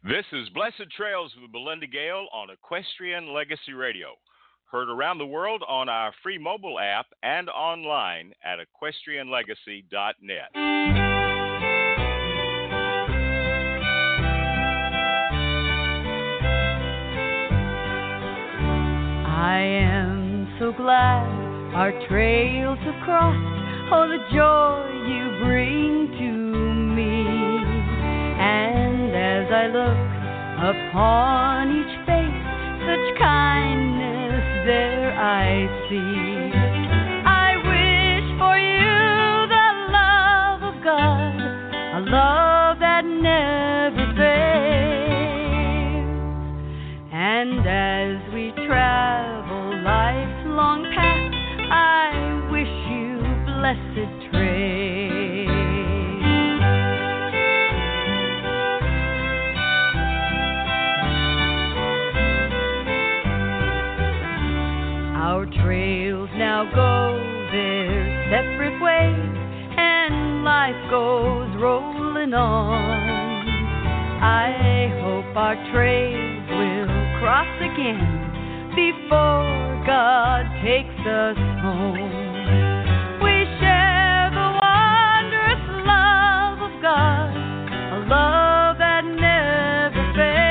This is Blessed Trails with Belinda Gale on Equestrian Legacy Radio. Heard around the world on our free mobile app and online at equestrianlegacy.net. I am so glad our trails have crossed. Oh, the joy you bring to me. And as I look upon each face, such kindness there I see. I wish for you the love of God, a love that never fails. And as we travel life's long path, I wish you blessed trails. Our trails now go their separate ways, and life goes rolling on. I hope our trails will cross again before God takes us home. We share the wondrous love of God, a love that never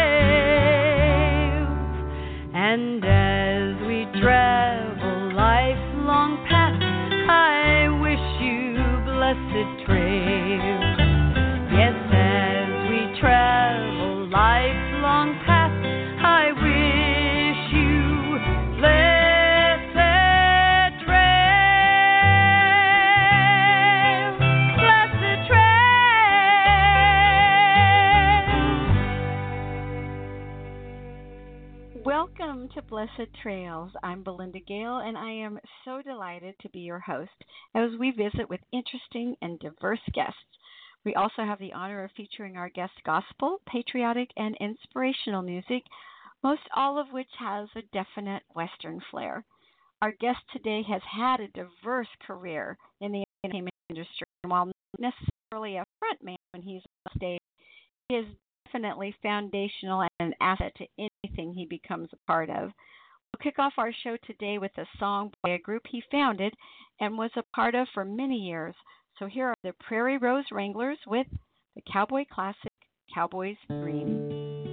fails. And as we travel life's long path, I wish you blessed trails. Yes, as we travel life's long path, I wish you blessed trails. Blessed trails. Welcome to Blessed Trails. I'm Belinda Gale, and I am so delighted to be your host as we visit with interesting and diverse guests. We also have the honor of featuring our guests' gospel, patriotic, and inspirational music, most all of which has a definite Western flair. Our guest today has had a diverse career in the entertainment industry, and while not necessarily a frontman when he's on stage, he is definitely foundational and an asset to anything he becomes a part of. We'll kick off our show today with a song by a group he founded and was a part of for many years. So here are the Prairie Rose Wranglers with the cowboy classic, Cowboy's Dream.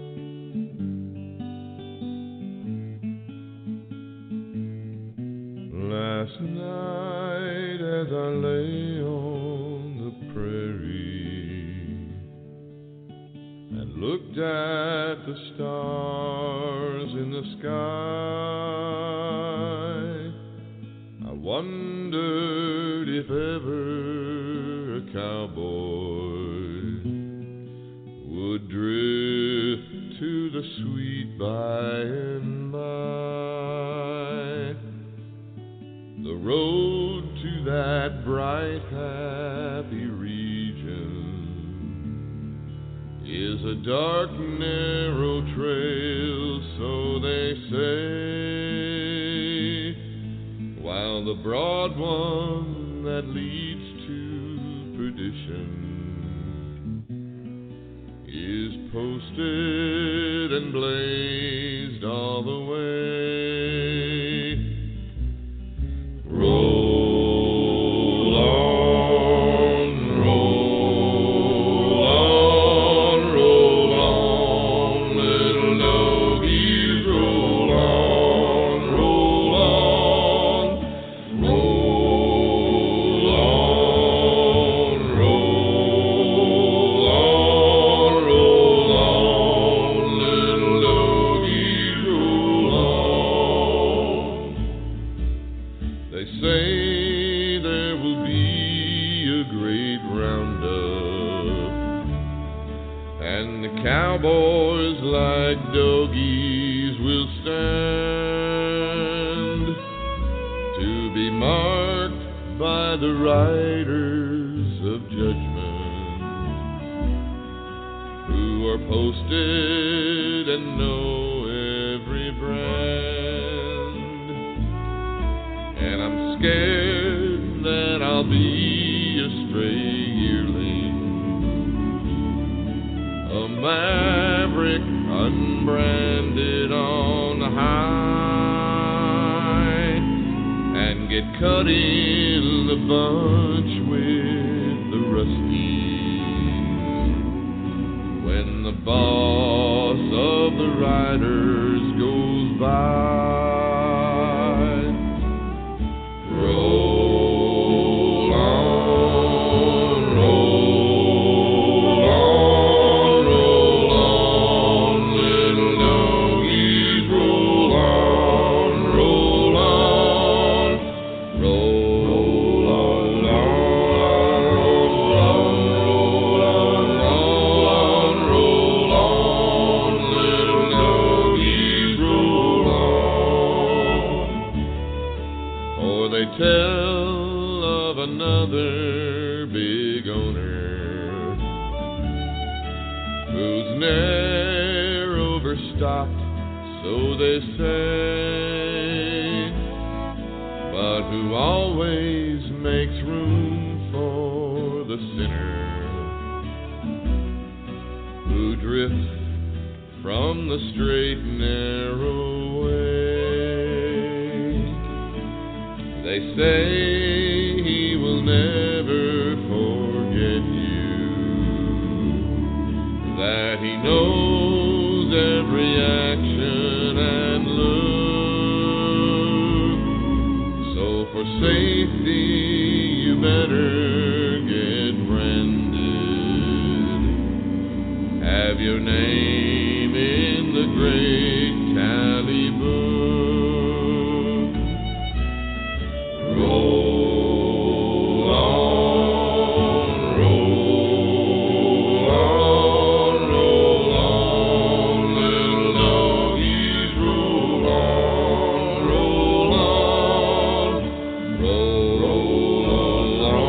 Last night as I lay on the prairie and looked at the stars in the sky, I wondered if ever a cowboy would drift to the sweet by and by. The road to that bright, happy region is a dark, narrow trail, so they say, while the broad one that leads to perdition is posted and blazed all the way. Roll on, roll on, roll on, little doggies, roll on, roll on, roll on, roll on, roll on, little doggies, roll on. They say there will be a great roundup, and the cowboys like doggies will stand to be marked by the riders of judgment who are posted and know every brand. And I'm scared that I'll be a stray yearling, a maverick maverick, unbranded on the high, and get cut in the bunch with the rusties. When the boss of the riders goes by, roll on, roll on, roll on, little doggies, roll on, roll on, roll on, roll on, roll on, little doggies, roll on. Or they tell of another big owner who's ne'er overstocked, so they say, but who always makes room for the sinner who drifts from the straight and narrow way. They say he will never forget you, that he knows every action and look. So for safety, you better get branded. Have your name in the great tally book. Roll on, roll on, roll on, little doggies, roll on, roll on, roll on,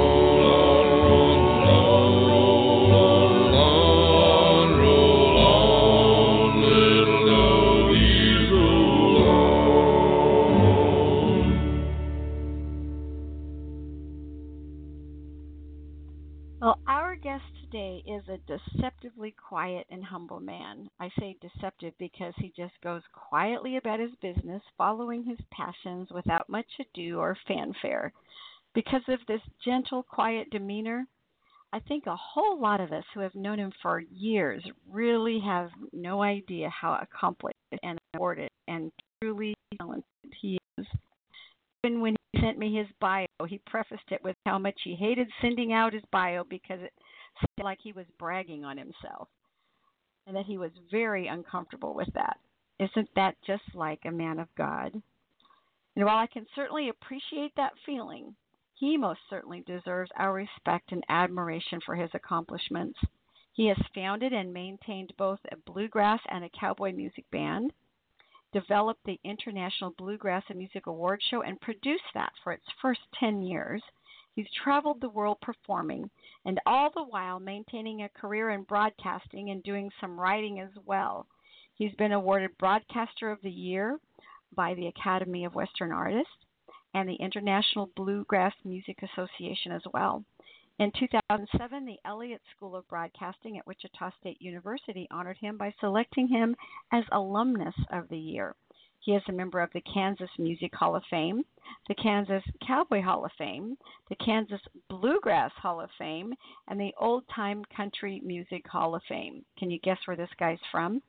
roll on, little doggies, roll on. Well, our guest today is a deceptively quiet and humble man. I say deceptive because he just goes quietly about his business, following his passions without much ado or fanfare. Because of this gentle, quiet demeanor, I think a whole lot of us who have known him for years really have no idea how accomplished and awarded and truly talented he is. Even when he sent me his bio, he prefaced it with how much he hated sending out his bio because it seemed like he was bragging on himself, and that he was very uncomfortable with that. Isn't that just like a man of God? And while I can certainly appreciate that feeling, he most certainly deserves our respect and admiration for his accomplishments. He has founded and maintained both a bluegrass and a cowboy music band, developed the International Bluegrass and Music Award Show, and produced that for its first 10 years. He's traveled the world performing, and all the while maintaining a career in broadcasting and doing some writing as well. He's been awarded Broadcaster of the Year by the Academy of Western Artists and the International Bluegrass Music Association as well. In 2007, the Elliott School of Broadcasting at Wichita State University honored him by selecting him as Alumnus of the Year. He is a member of the Kansas Music Hall of Fame, the Kansas Cowboy Hall of Fame, the Kansas Bluegrass Hall of Fame, and the Old Time Country Music Hall of Fame. Can you guess where this guy's from?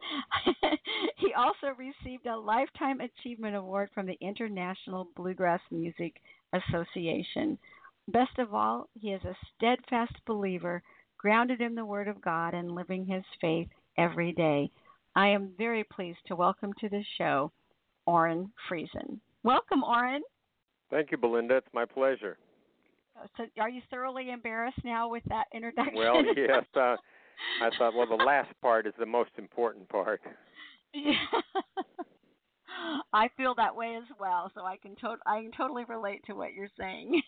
He also received a Lifetime Achievement Award from the International Bluegrass Music Association. Best of all, he is a steadfast believer, grounded in the Word of God and living his faith every day. I am very pleased to welcome to the show Oren Friesen. Welcome, Oren. Thank you, Belinda. It's my pleasure. So are you thoroughly embarrassed now with that introduction? Well, yes. I thought, well, the last part is the most important part. Yeah. I feel that way as well, so I can totally relate to what you're saying.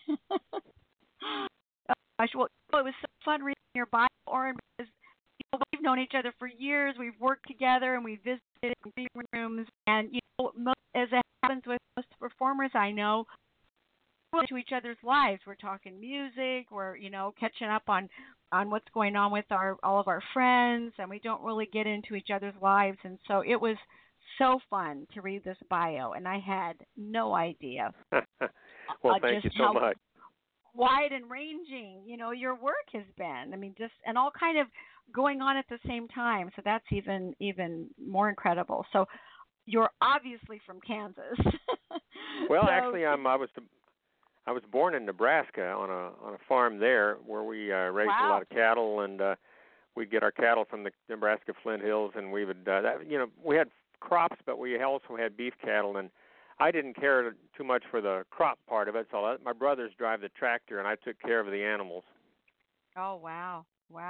Well, it was so fun reading your bio, Oren, because we've known each other for years. We've worked together and we visited in green rooms. And as it happens with most performers I know, into each other's lives. We're talking music. We're catching up on what's going on with all of our friends, and we don't really get into each other's lives. And so it was so fun to read this bio, and I had no idea. Well, thank you so much. Wide and ranging, your work has been. I mean, and all kind of going on at the same time. So that's even more incredible. So you're obviously from Kansas. Well, actually, I was born in Nebraska on a farm there where we raised a lot of cattle, and we'd get our cattle from the Nebraska Flint Hills, and we would we had crops, but we also had beef cattle, and I didn't care too much for the crop part of it, so I let my brothers drive the tractor, and I took care of the animals. Oh, wow.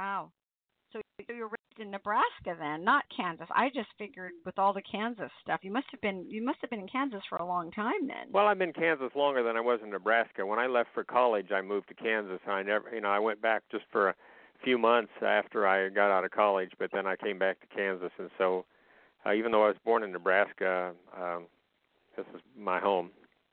So you were raised in Nebraska then, not Kansas. I just figured with all the Kansas stuff, you must have been in Kansas for a long time then. Well, I've been in Kansas longer than I was in Nebraska. When I left for college, I moved to Kansas. I went back just for a few months after I got out of college, but then I came back to Kansas, and so even though I was born in Nebraska, this is my home.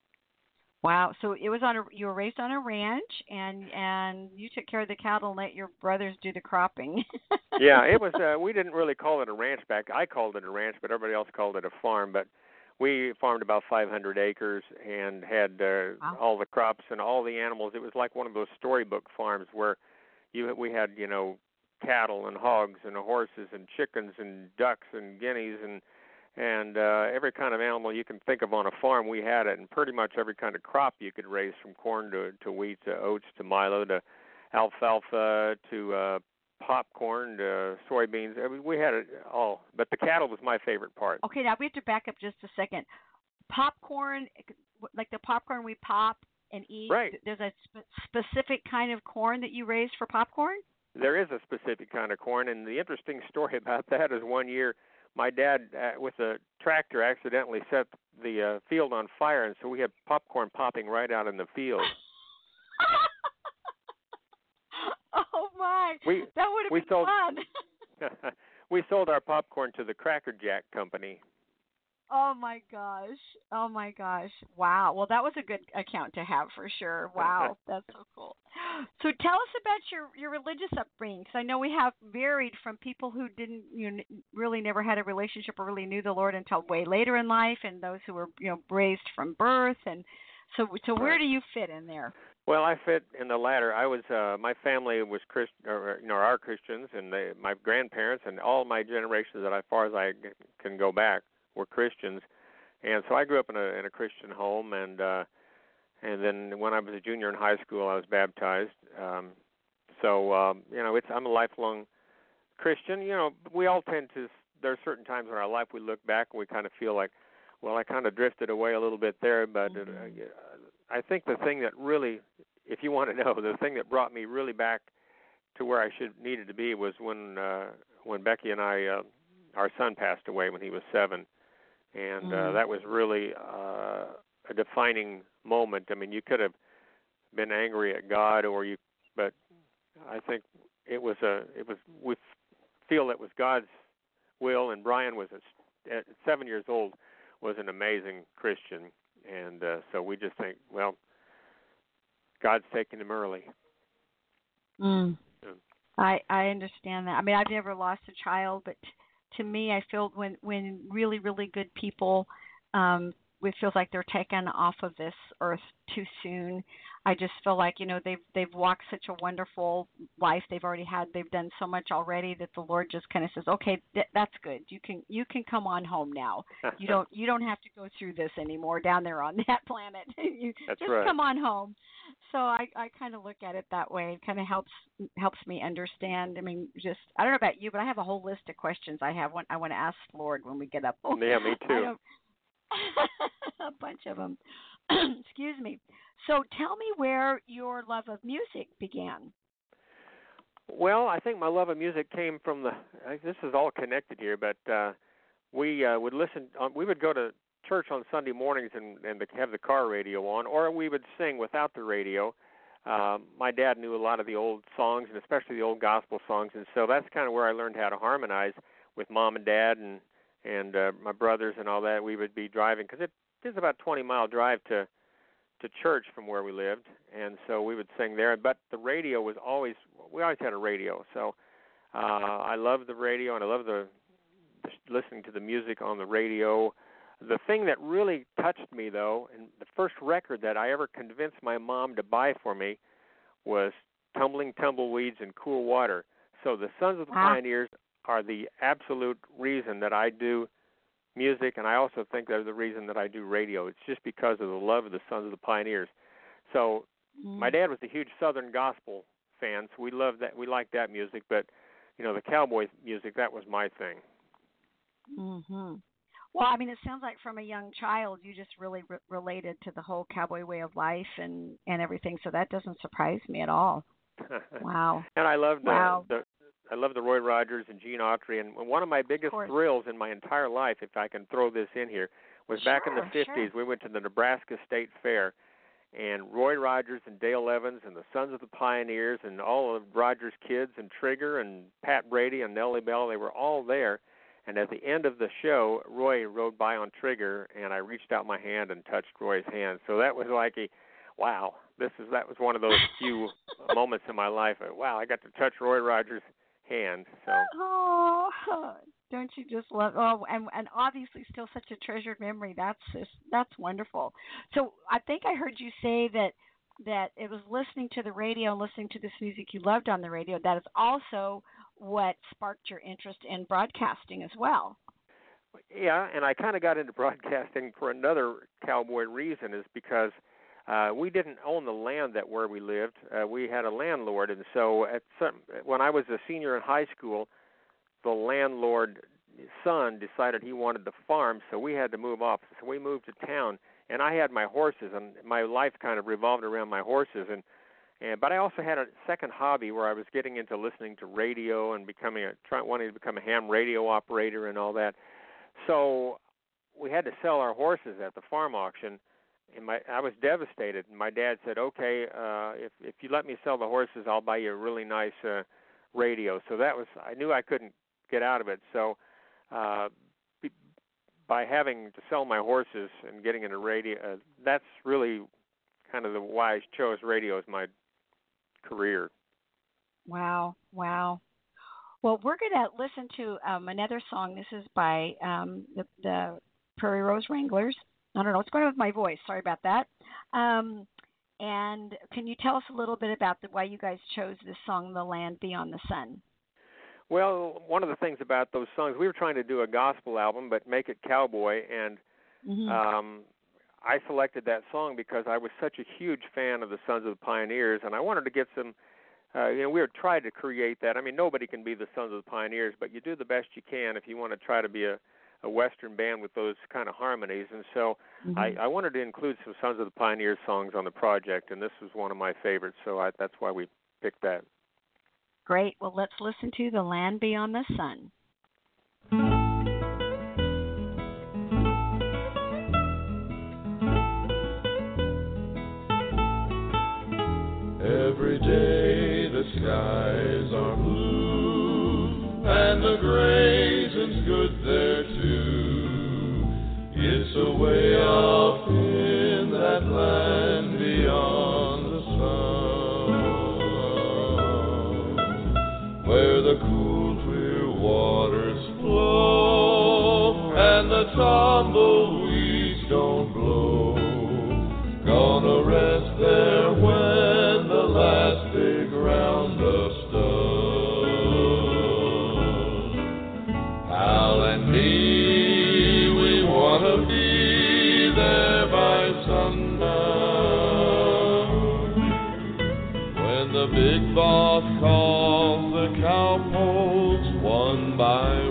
Wow! So it was you were raised on a ranch, and you took care of the cattle and let your brothers do the cropping. Yeah, it was. We didn't really call it a ranch I called it a ranch, but everybody else called it a farm. But we farmed about 500 acres and had all the crops and all the animals. It was like one of those storybook farms where we had cattle and hogs and horses and chickens and ducks and guineas and every kind of animal you can think of on a farm, we had it, and pretty much every kind of crop you could raise, from corn to wheat to oats to milo to alfalfa to popcorn to soybeans. I mean, we had it all, but the cattle was my favorite part. Okay, now we have to back up just a second. Popcorn, like the popcorn we pop and eat, right. There's a specific kind of corn that you raised for popcorn? There is a specific kind of corn, and the interesting story about that is one year my dad, with a tractor, accidentally set the field on fire, and so we had popcorn popping right out in the field. Oh, my. That would have been fun. We sold our popcorn to the Cracker Jack Company. Oh, my gosh. Wow. Well, that was a good account to have for sure. Wow. That's so cool. So tell us about your religious upbringing, because I know we have varied from people who didn't really never had a relationship or really knew the Lord until way later in life, and those who were raised from birth. And so where do you fit in there? Well, I fit in the latter. I was my family was are Christians, and my grandparents and all my generations that as far as I can go back were Christians, and so I grew up in a Christian home, and then when I was a junior in high school, I was baptized. I'm a lifelong Christian. We all tend to. There are certain times in our life we look back and we kind of feel like, well, I kind of drifted away a little bit there, but I think the thing that really, if you want to know, the thing that brought me really back to where I needed to be was when Becky and I, our son passed away when he was 7. And that was really a defining moment. I mean, you could have been angry at God, but I think we feel it was God's will. And Brian was at 7 years old, was an amazing Christian, and so we just think, well, God's taking him early. I understand that. I mean, I've never lost a child, but to me, I feel when really, really good people, it feels like they're taken off of this earth too soon. I just feel like, they've walked such a wonderful life. They've done so much already that the Lord just kind of says, okay, that's good. You can come on home now. You don't have to go through this anymore down there on that planet. That's just right. Come on home. So I kind of look at it that way. It kind of helps me understand. I mean, I don't know about you, but I have a whole list of questions I want to ask Lord when we get up. Yeah, me too. A bunch of them. Excuse me. So tell me where your love of music began. Well, I think my love of music came from this is all connected here, but we would listen. We would go to church on Sunday mornings and have the car radio on, or we would sing without the radio. My dad knew a lot of the old songs, and especially the old gospel songs, and so that's kind of where I learned how to harmonize with Mom and Dad and my brothers and all that. We would be driving, because it is about a 20-mile drive to to church from where we lived, and so we would sing there. But the radio was we always had a radio. So I love the radio, and I love listening to the music on the radio. The thing that really touched me, though, and the first record that I ever convinced my mom to buy for me was Tumbling Tumbleweeds and Cool Water. So the Sons of the Pioneers are the absolute reason that I do music, and I also think they're the reason that I do radio. It's just because of the love of the Sons of the Pioneers. So my dad was a huge Southern gospel fan, so we loved that. We liked that music, but the cowboy music, that was my thing. Mm-hmm. Well, I mean, it sounds like from a young child you just really related to the whole cowboy way of life and everything. So that doesn't surprise me at all. Wow. And I loved I love the Roy Rogers and Gene Autry, and one of my biggest thrills in my entire life, if I can throw this in here, was back in the 50s. Sure. We went to the Nebraska State Fair, and Roy Rogers and Dale Evans and the Sons of the Pioneers and all of Rogers' kids and Trigger and Pat Brady and Nellie Bell, they were all there. And at the end of the show, Roy rode by on Trigger, and I reached out my hand and touched Roy's hand. So that was like wow, that was one of those few moments in my life. Wow, I got to touch Roy Rogers' hand. So. Oh, don't you just love? Oh, and obviously still such a treasured memory. That's wonderful. So I think I heard you say that it was listening to the radio and listening to this music you loved on the radio that is also what sparked your interest in broadcasting as well. Yeah, and I kind of got into broadcasting for another cowboy reason, is because we didn't own the land where we lived. We had a landlord, and so when I was a senior in high school, the landlord's son decided he wanted to farm, so we had to move off. So we moved to town, and I had my horses, and my life kind of revolved around my horses. But I also had a second hobby where I was getting into listening to radio and wanting to become a ham radio operator and all that. So we had to sell our horses at the farm auction, and I was devastated. And my dad said, "Okay, if you let me sell the horses, I'll buy you a really nice radio." So I knew I couldn't get out of it. So by having to sell my horses and getting into radio, that's really kind of why I chose radio as my career. Wow. Well, we're going to listen to another song. This is by the Prairie Rose Wranglers. I don't know what's going on with my voice. Sorry about that. And can you tell us a little bit about why you guys chose this song, The Land Beyond the Sun? Well, one of the things about those songs, we were trying to do a gospel album, but make it cowboy, and I selected that song because I was such a huge fan of the Sons of the Pioneers, and I wanted to get some, we were trying to create that. I mean, nobody can be the Sons of the Pioneers, but you do the best you can if you want to try to be a Western band with those kind of harmonies. And so I wanted to include some Sons of the Pioneers songs on the project, and this was one of my favorites, so that's why we picked that. Great. Well, let's listen to The Land Beyond the Sun. Every day the skies are blue, and the grazing's good there too. It's away off in that land beyond the sun, where the cool clear waters flow, and the tumbleweeds don't blow. Gonna rest there when the last big roundup's done. Hal and me, we wanna be there by sundown, when the big boss calls the cowpokes one by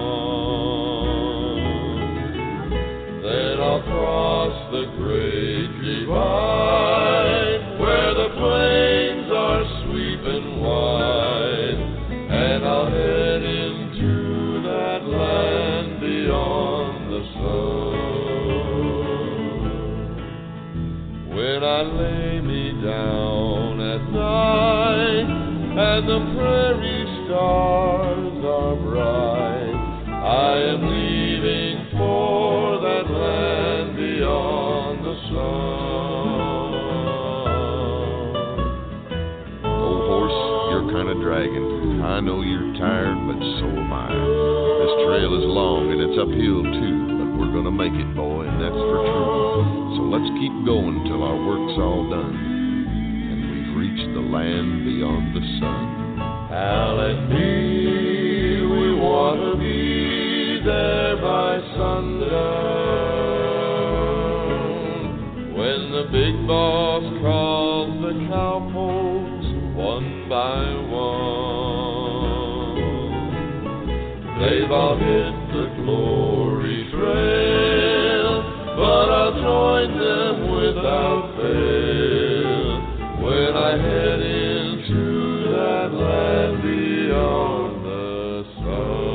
one. Then I'll cross the great divide, where the plains are sweeping wide, and I'll head into that land beyond the sun. When I lay me down at night and the prairie stars are bright, I am leaving for that land beyond the sun. long and it's uphill too, but we're gonna make it, boy, and that's for true. So let's keep going till our work's all done and we've reached the land beyond the sun. Al and me, we wanna be there by sundown, when the big boss calls the cowpokes one by one. They've all hit the glory trail, but I'll join them without fail when I head into that land beyond the sun.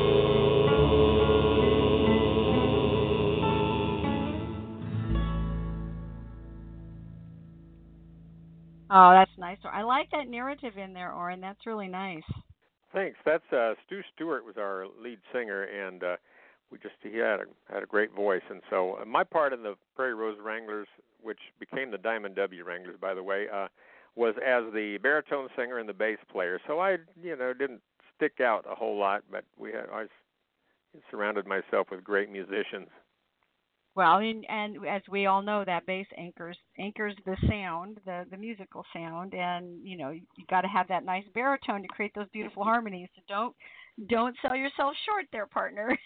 Oh, that's nice. I like that narrative in there, Orrin. That's really nice. Thanks. That's Stu Stewart was our lead singer, and he had a great voice. And so my part in the Prairie Rose Wranglers, which became the Diamond W Wranglers, by the way, was as the baritone singer and the bass player. So I, didn't stick out a whole lot, but I surrounded myself with great musicians. Well, and as we all know, that bass anchors the sound, the musical sound, and you got to have that nice baritone to create those beautiful harmonies. So don't sell yourself short there, partner.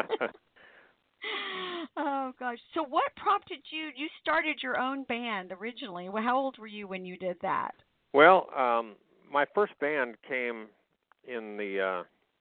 Oh gosh. So what prompted you? You started your own band originally. Well, how old were you when you did that? Well, my first band came in the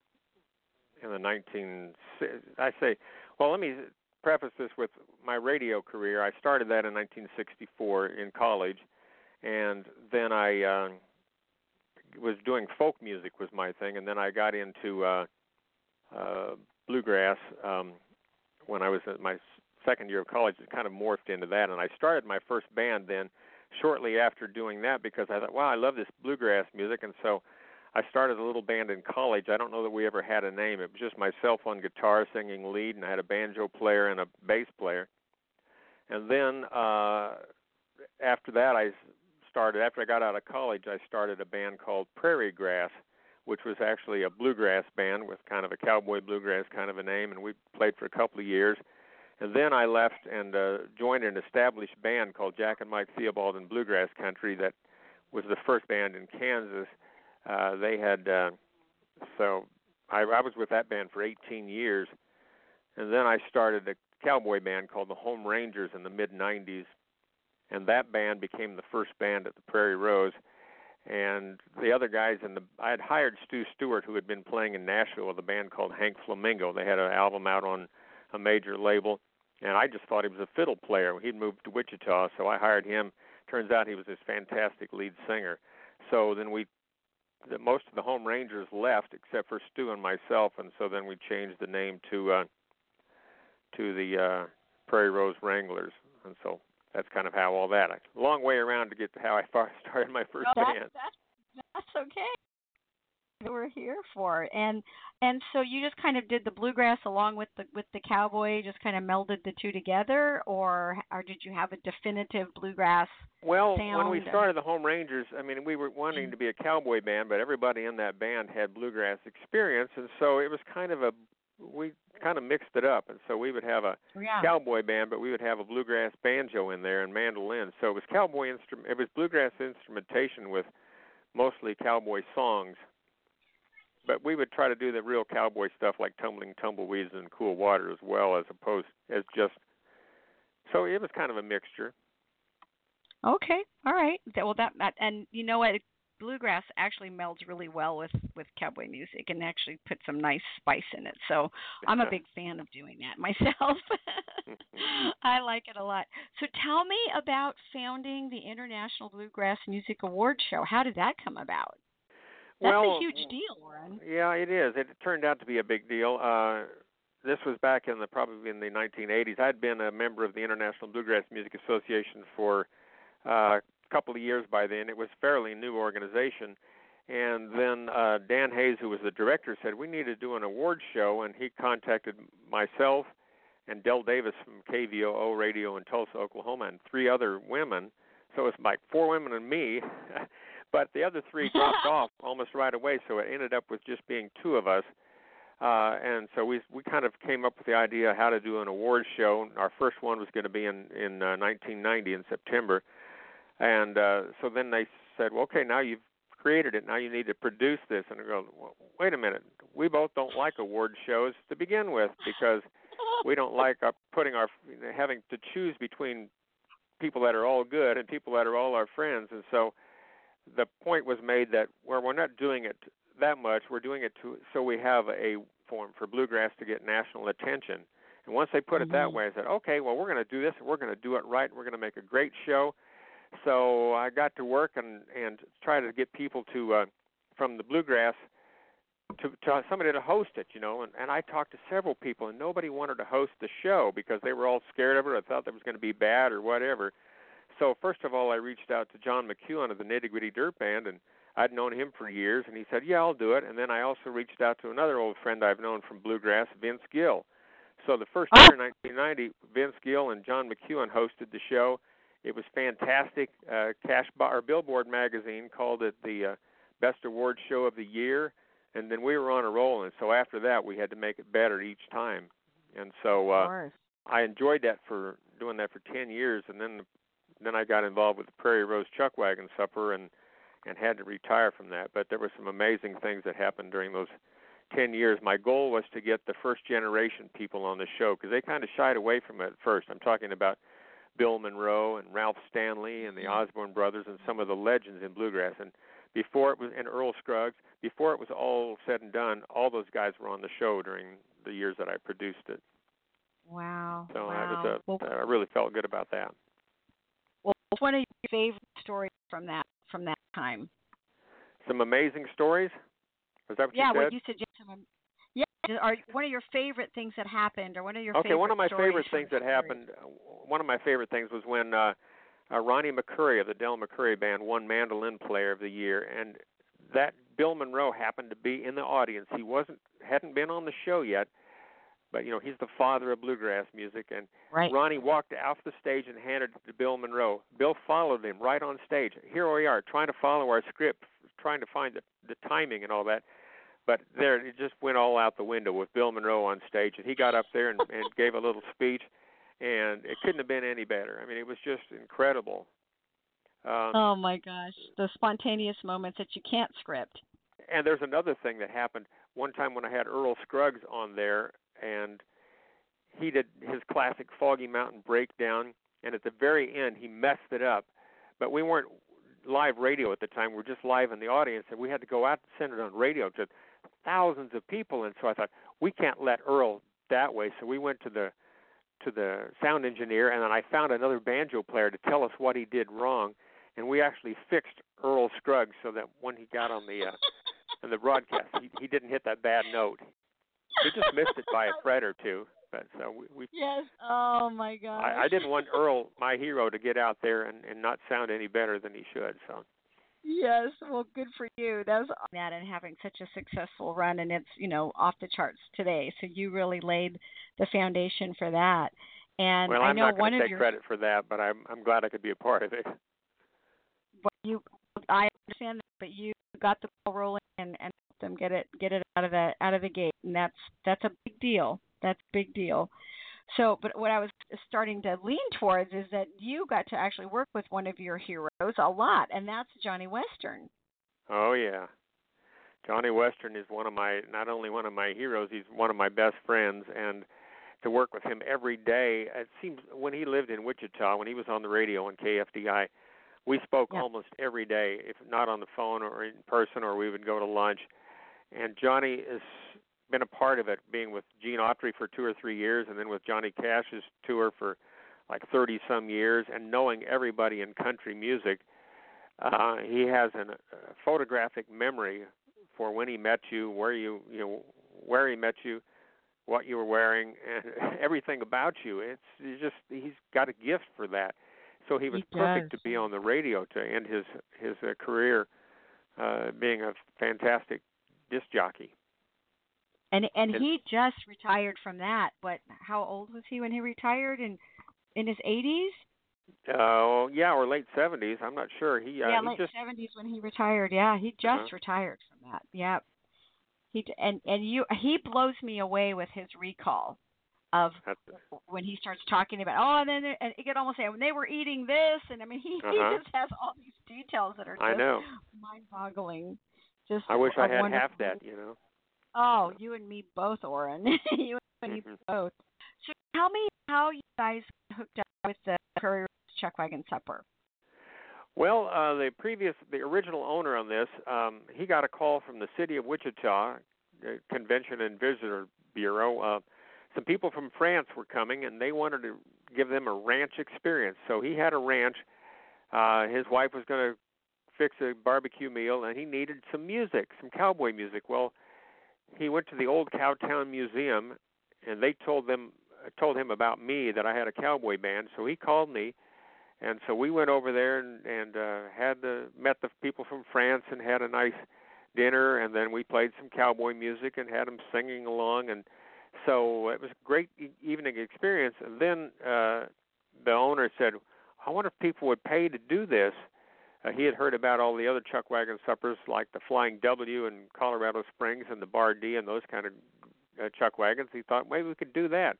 19. Let me preface this with my radio career. I started that in 1964 in college, and then I was doing folk music was my thing, and then I got into bluegrass when I was in my second year of college. It kind of morphed into that, and I started my first band then shortly after doing that because I thought, wow, I love this bluegrass music, and so I started a little band in college. I don't know that we ever had a name. It was just myself on guitar singing lead, and I had a banjo player and a bass player. And then after that, after I got out of college, I started a band called Prairie Grass, which was actually a bluegrass band with kind of a cowboy bluegrass kind of a name, and we played for a couple of years. And then I left and joined an established band called Jack and Mike Theobald and Bluegrass Country that was the first band in Kansas. They had, so I was with that band for 18 years, and then I started a cowboy band called the Home Rangers in the mid-'90s, and that band became the first band at the Prairie Rose. And the other guys I had hired Stu Stewart, who had been playing in Nashville with a band called Hank Flamingo. They had an album out on a major label, and I just thought he was a fiddle player. He'd moved to Wichita, so I hired him. Turns out he was this fantastic lead singer. So then most of the Home Rangers left except for Stu and myself, and so then we changed the name to the Prairie Rose Wranglers, and so that's kind of how all that. Long way around to get to how I started my first band. That's okay. We're here for, and so you just kind of did the bluegrass along with the cowboy, just kind of melded the two together, or did you have a definitive bluegrass sound? When we started the Home Rangers, we were wanting to be a cowboy band, but everybody in that band had bluegrass experience, and so it was we kind of mixed it up, and so we would have a cowboy band, but we would have a bluegrass banjo in there and mandolin. So it was it was bluegrass instrumentation with mostly cowboy songs. But we would try to do the real cowboy stuff like Tumbling Tumbleweeds and Cool Water as well, as opposed as just. So it was kind of a mixture. Okay, all right. Well, that and you know what, bluegrass actually melds really well with cowboy music and actually put some nice spice in it. So I'm a big fan of doing that myself. I like it a lot. So tell me about founding the International Bluegrass Music Awards Show. How did that come about? That's a huge deal, Orrin. Yeah, it is. It turned out to be a big deal. This was back probably in the 1980s. I'd been a member of the International Bluegrass Music Association for a couple of years by then. It was a fairly new organization. And then Dan Hayes, who was the director, said, we need to do an award show. And he contacted myself and Del Davis from KVOO Radio in Tulsa, Oklahoma, and 3 other women. So it was like 4 women and me. But the other 3 dropped off almost right away, so it ended up with just being 2 of us. And so we kind of came up with the idea how to do an awards show. Our first one was going to be in 1990 in September. And so then they said, well, okay, now you've created it. Now you need to produce this. And I go, well, wait a minute. We both don't like award shows to begin with because we don't like having to choose between people that are all good and people that are all our friends. And so the point was made that where we're not doing it that much, we're doing it so we have a forum for bluegrass to get national attention. And once they put it that way, I said, okay, well, we're going to do this. We're going to do it right. We're going to make a great show. So I got to work and try to get people to from the bluegrass to somebody to host it, and I talked to several people, and nobody wanted to host the show because they were all scared of it or thought that was going to be bad or whatever. So first of all, I reached out to John McEwen of the Nitty Gritty Dirt Band, and I'd known him for years, and he said, yeah, I'll do it. And then I also reached out to another old friend I've known from bluegrass, Vince Gill. So the first year in 1990, Vince Gill and John McEwen hosted the show. It was fantastic. Billboard magazine called it the Best Award Show of the Year, and then we were on a roll. And so after that, we had to make it better each time. And so I enjoyed that for doing that for 10 years, and then I got involved with the Prairie Rose Chuck Wagon Supper and had to retire from that. But there were some amazing things that happened during those 10 years. My goal was to get the first generation people on the show because they kind of shied away from it at first. I'm talking about Bill Monroe and Ralph Stanley and the Osborne brothers and some of the legends in bluegrass. And before it was, and Earl Scruggs, before it was all said and done, all those guys were on the show during the years that I produced it. Wow. So I really felt good about that. Well, what's one of your favorite stories from that time? Some amazing stories? Was that what you said? Yeah, what you suggest some. Yeah, one of your favorite things that happened, or one of your favorite one of my stories favorite things that happened. One of my favorite things was when Ronnie McCurry of the Del McCurry Band won Mandolin Player of the Year, and that Bill Monroe happened to be in the audience. He hadn't been on the show yet, but he's the father of bluegrass music. And Ronnie walked off the stage and handed it to Bill Monroe. Bill followed him right on stage. Here we are trying to follow our script, trying to find the timing and all that. But there, it just went all out the window with Bill Monroe on stage. And he got up there and gave a little speech, and it couldn't have been any better. I mean, it was just incredible. Oh, my gosh. The spontaneous moments that you can't script. And there's another thing that happened one time when I had Earl Scruggs on there, and he did his classic Foggy Mountain Breakdown, and at the very end, he messed it up. But we weren't live radio at the time. We were just live in the audience, and we had to go out and send it on radio to thousands of people. And so I thought, we can't let Earl that way. So we went to the sound engineer, and then I found another banjo player to tell us what he did wrong. And we actually fixed Earl Scruggs so that when he got on the broadcast, he didn't hit that bad note. He just missed it by a fret or two. But so we yes. Oh my gosh. I didn't want Earl, my hero, to get out there and not sound any better than he should. So. Yes, well, good for you. That was that, and having such a successful run, and it's off the charts today. So you really laid the foundation for that. And well, I I'm know not going to one take credit for that, but I'm glad I could be a part of it. But I understand that, but you got the ball rolling and helped them get it out of the gate, and that's a big deal. That's a big deal. So, but what I was starting to lean towards is that you got to actually work with one of your heroes a lot, and that's Johnny Western. Oh, yeah. Johnny Western is not only one of my heroes, he's one of my best friends, and to work with him every day, it seems when he lived in Wichita, when he was on the radio on KFDI, we spoke almost every day, if not on the phone or in person, or we would go to lunch. And Johnny has been a part of it, being with Gene Autry for 2 or 3 years, and then with Johnny Cash's tour for like 30-some years, and knowing everybody in country music. He has a photographic memory for when he met you, where he met you, what you were wearing, and everything about you. He's got a gift for that. So he was perfect to be on the radio to end his career being a fantastic disc jockey. And he just retired from that. But how old was he when he retired? In his 80s? Or late 70s. I'm not sure. Late 70s when he retired. Yeah, he just retired from that. Yeah. He blows me away with his recall of when he starts talking about and he could almost say when they were eating this, and I mean he just has all these details that are just mind-boggling. I wish I had half that, Oh, you and me both, Orrin. You and me both. So tell me how you guys hooked up with the Prairie Rose Chuck Wagon Supper. Well, the original owner on this, he got a call from the city of Wichita Convention and Visitor Bureau. Some people from France were coming, and they wanted to give them a ranch experience. So he had a ranch. His wife was going to fix a barbecue meal, and he needed some music, some cowboy music. Well, he went to the old Cowtown Museum, and they told him about me, that I had a cowboy band. So he called me, and so we went over there and met the people from France and had a nice dinner, and then we played some cowboy music and had them singing along, and so it was a great evening experience. And then the owner said, I wonder if people would pay to do this. He had heard about all the other Chuck Wagon suppers like the Flying W in Colorado Springs and the Bar D and those kind of Chuck Wagons. He thought maybe we could do that.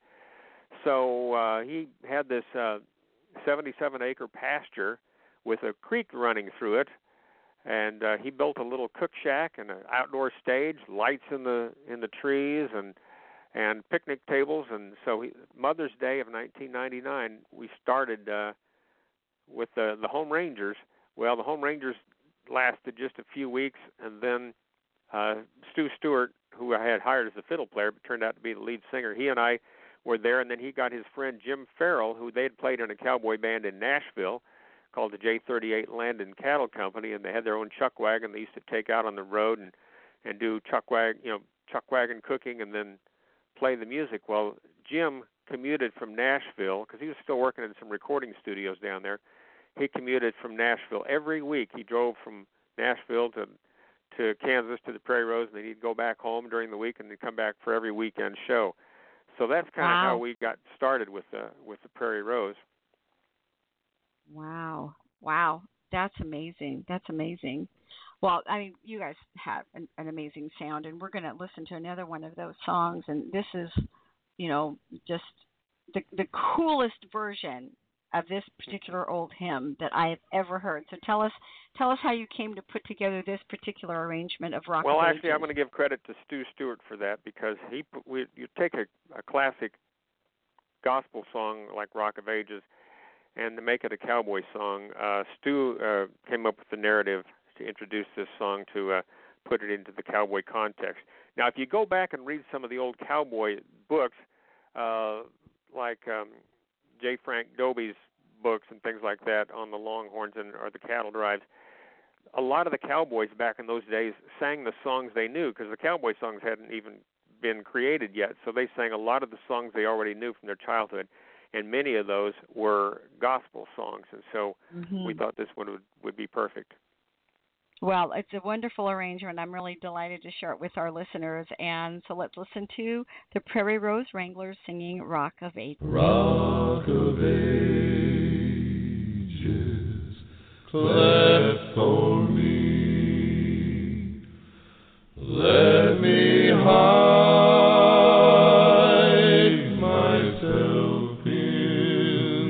So he had this 77-acre pasture with a creek running through it, and he built a little cook shack and an outdoor stage, lights in the trees, and picnic tables. And so Mother's Day of 1999, we started with the Home Rangers. Well, the Home Rangers lasted just a few weeks, and then Stu Stewart, who I had hired as a fiddle player but turned out to be the lead singer, he and I were there, and then he got his friend Jim Farrell, who they had played in a cowboy band in Nashville called the J38 Land and Cattle Company, and they had their own chuck wagon they used to take out on the road and do chuck wagon cooking and then play the music. Well, Jim commuted from Nashville because he was still working in some recording studios down there. He commuted from Nashville every week. He drove from Nashville to Kansas to the Prairie Rose, and then he'd go back home during the week and then come back for every weekend show. So that's kind of how we got started with the Prairie Rose. Wow, that's amazing. Well, I mean, you guys have an amazing sound, and we're going to listen to another one of those songs. And this is, just the coolest version of this particular old hymn that I have ever heard. So tell us how you came to put together this particular arrangement of Rock of Ages. Well, actually, I'm going to give credit to Stu Stewart for that, because you take a classic gospel song like Rock of Ages and to make it a cowboy song. Stu came up with the narrative to introduce this song to put it into the cowboy context. Now, if you go back and read some of the old cowboy books, like J. Frank Dobie's books and things like that on the Longhorns or the cattle drives, a lot of the cowboys back in those days sang the songs they knew, because the cowboy songs hadn't even been created yet. So they sang a lot of the songs they already knew from their childhood, and many of those were gospel songs. And so we thought this one would be perfect. Well, it's a wonderful arrangement. I'm really delighted to share it with our listeners. And so let's listen to the Prairie Rose Wranglers singing Rock of Ages. Rock of Ages, cleft for me, let me hide myself in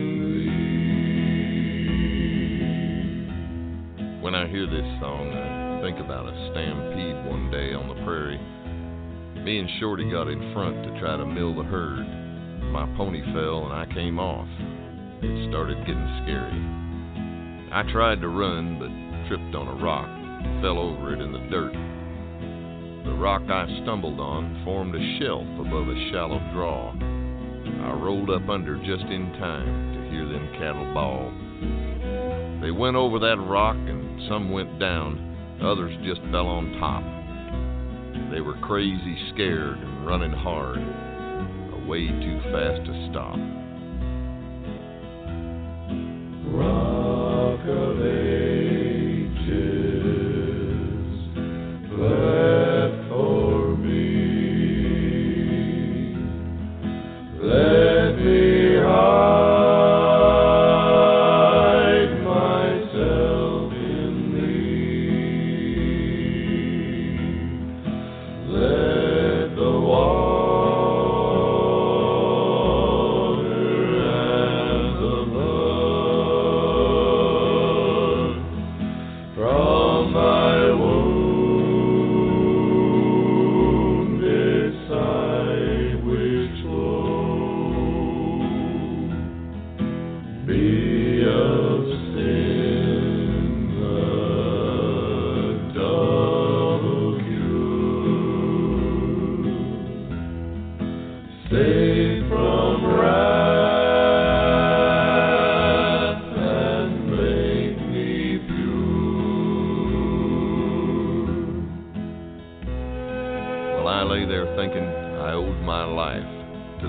thee. When I hear this song, I think about a stampede one day on the prairie. Me and Shorty got in front to try to mill the herd. My pony fell and I came off. It started getting scary. I tried to run, but tripped on a rock, fell over it in the dirt. The rock I stumbled on formed a shelf above a shallow draw. I rolled up under just in time to hear them cattle bawl. They went over that rock and some went down, others just fell on top. They were crazy scared and running hard, way too fast to stop. Rock of Ages, cleft for me, let me hide myself in thee. Let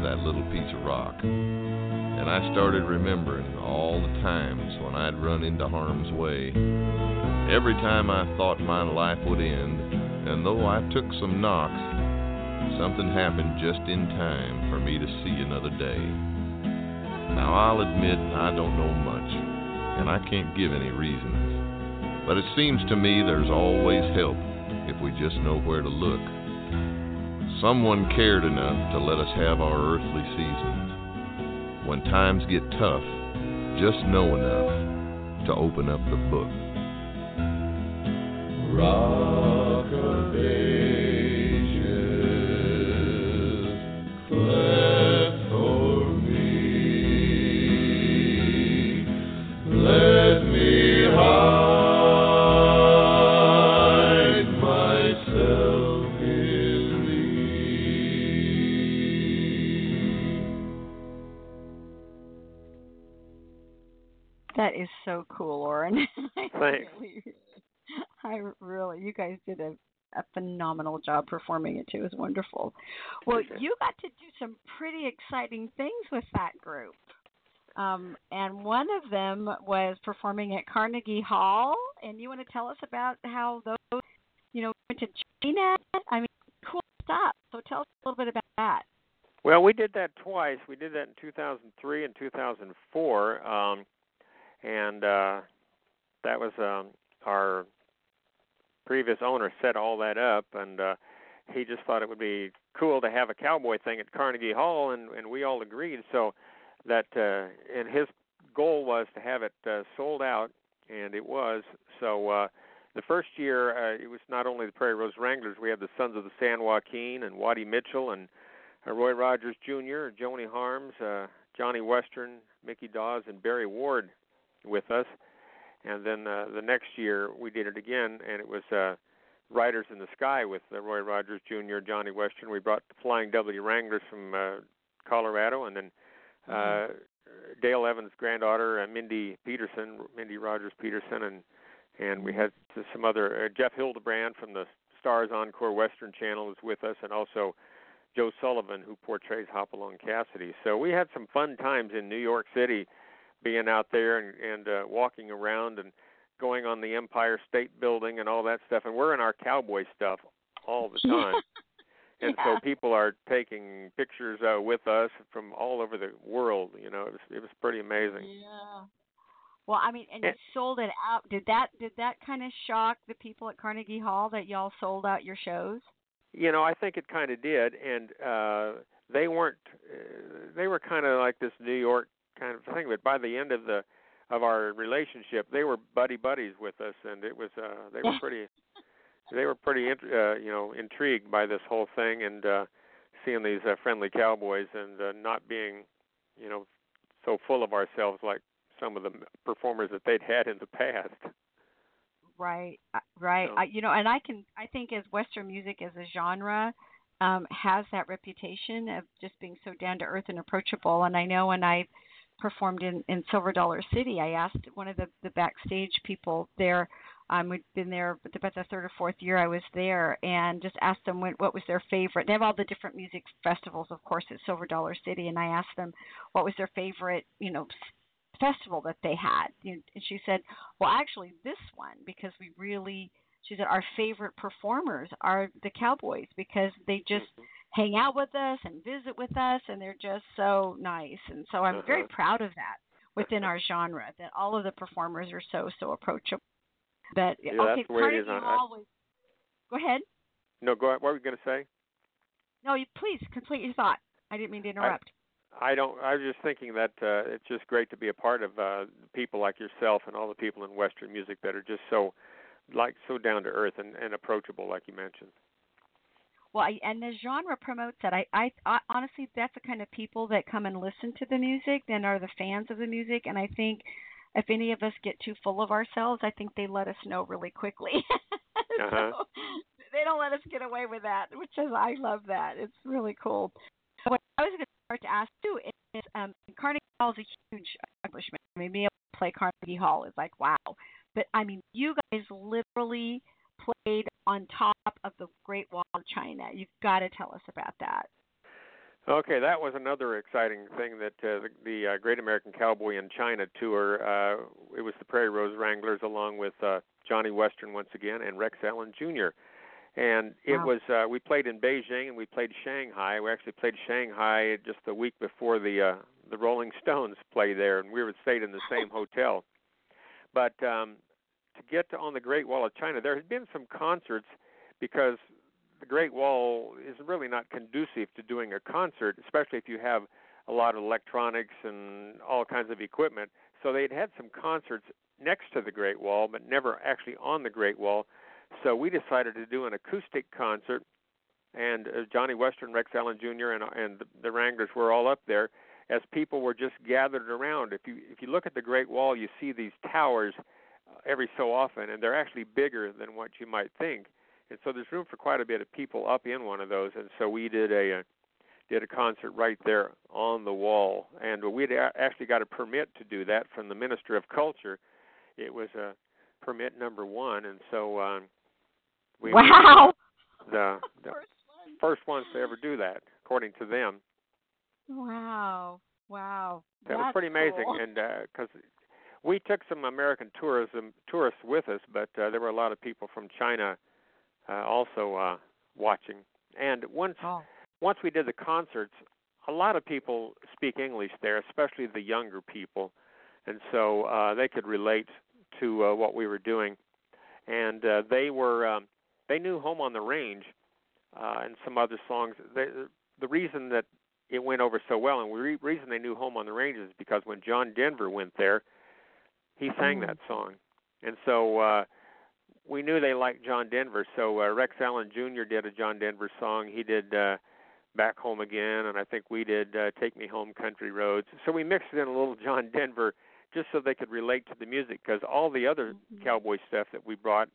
that little piece of rock. And I started remembering all the times when I'd run into harm's way. Every time I thought my life would end, and though I took some knocks, something happened just in time for me to see another day. Now I'll admit I don't know much, and I can't give any reasons, but it seems to me there's always help if we just know where to look. Someone cared enough to let us have our earthly seasons. When times get tough, just know enough to open up the book. Rock of Ages, cleft for me, let me hide myself in thee. That is so cool, Lauren. Thanks. You guys did a phenomenal job performing it too. It was wonderful. Well, you got to do some pretty exciting things with that group. And one of them was performing at Carnegie Hall. And you want to tell us about how those, went to China? I mean, cool stuff. So tell us a little bit about that. Well, we did that twice. We did that in 2003 and 2004. And that was our previous owner set all that up, and he just thought it would be cool to have a cowboy thing at Carnegie Hall, and we all agreed. So that, and his goal was to have it sold out, and it was. So the first year, it was not only the Prairie Rose Wranglers. We had the Sons of the San Joaquin and Waddy Mitchell and Roy Rogers Jr., Joni Harms, Johnny Western, Mickey Dawes, and Barry Ward with us. And then the next year we did it again, and it was Riders in the Sky with Roy Rogers Jr., Johnny Western. We brought the Flying W Wranglers from Colorado, and then Dale Evans' granddaughter, Mindy Rogers Peterson, and we had some other, Jeff Hildebrand from the Stars Encore Western Channel was with us, and also Joe Sullivan, who portrays Hopalong Cassidy. So we had some fun times in New York City, being out there and walking around and going on the Empire State Building and all that stuff. And we're in our cowboy stuff all the time. And so people are taking pictures with us from all over the world. It was pretty amazing. Yeah. Well, I mean, and you sold it out. Did that kind of shock the people at Carnegie Hall that y'all sold out your shows? I think it kind of did. And they were kind of like this New York kind of thing, but by the end of our relationship, they were buddies with us, and it was they were pretty intrigued by this whole thing, and seeing these friendly cowboys, and not being so full of ourselves like some of the performers that they'd had in the past. Right. And I think as Western music as a genre has that reputation of just being so down to earth and approachable. And I know when I performed in Silver Dollar City, I asked one of the backstage people there, we'd been there about the third or fourth year I was there, and just asked them what was their favorite. They have all the different music festivals, of course, at Silver Dollar City, and I asked them what was their favorite, festival that they had. And she said, well, actually this one, because she said, our favorite performers are the cowboys, because they just hang out with us and visit with us, and they're just so nice. And so I'm very proud of that within our genre, that all of the performers are so approachable. But yeah, okay, that's the way Carnegie it is. Hall was. Go ahead. No, go ahead. What were you going to say? No, please complete your thought. I didn't mean to interrupt. I was just thinking that it's just great to be a part of people like yourself and all the people in Western music that are just so down to earth and approachable, like you mentioned. Well, and the genre promotes that. I honestly, that's the kind of people that come and listen to the music and are the fans of the music. And I think if any of us get too full of ourselves, I think they let us know really quickly. So they don't let us get away with that, I love that. It's really cool. What I was going to start to ask too is Carnegie Hall is a huge accomplishment. I mean, being able to play Carnegie Hall is like wow. But I mean, you guys literally played on top of the Great Wall of China. You've got to tell us about that. Okay, that was another exciting thing that the Great American Cowboy in China tour. It was the Prairie Rose Wranglers along with Johnny Western once again and Rex Allen Jr. And it was we played in Beijing and we played Shanghai. We actually played Shanghai just the week before the Rolling Stones played there, and we were stayed in the same hotel. But to get on the Great Wall of China, there had been some concerts because the Great Wall is really not conducive to doing a concert, especially if you have a lot of electronics and all kinds of equipment. So they'd had some concerts next to the Great Wall, but never actually on the Great Wall. So we decided to do an acoustic concert, and Johnny Western, Rex Allen Jr., and the Wranglers were all up there as people were just gathered around. If you look at the Great Wall, you see these towers every so often, and they're actually bigger than what you might think. And so there's room for quite a bit of people up in one of those, and so we did a concert right there on the wall. And we actually got a permit to do that from the Minister of Culture. It was permit number 1, and so we were the first ones to ever do that, according to them. Wow. That was pretty amazing, cool. And because we took some American tourists with us, but there were a lot of people from China also watching. And once we did the concerts, a lot of people speak English there, especially the younger people, and so they could relate to what we were doing. And they knew "Home on the Range" and some other songs. The reason that it went over so well, and the reason they knew "Home on the Range" is because when John Denver went there, he sang that song, and so we knew they liked John Denver. So Rex Allen Jr. did a John Denver song. He did "Back Home Again," and I think we did "Take Me Home, Country Roads." So we mixed in a little John Denver just so they could relate to the music, because all the other cowboy stuff that we brought,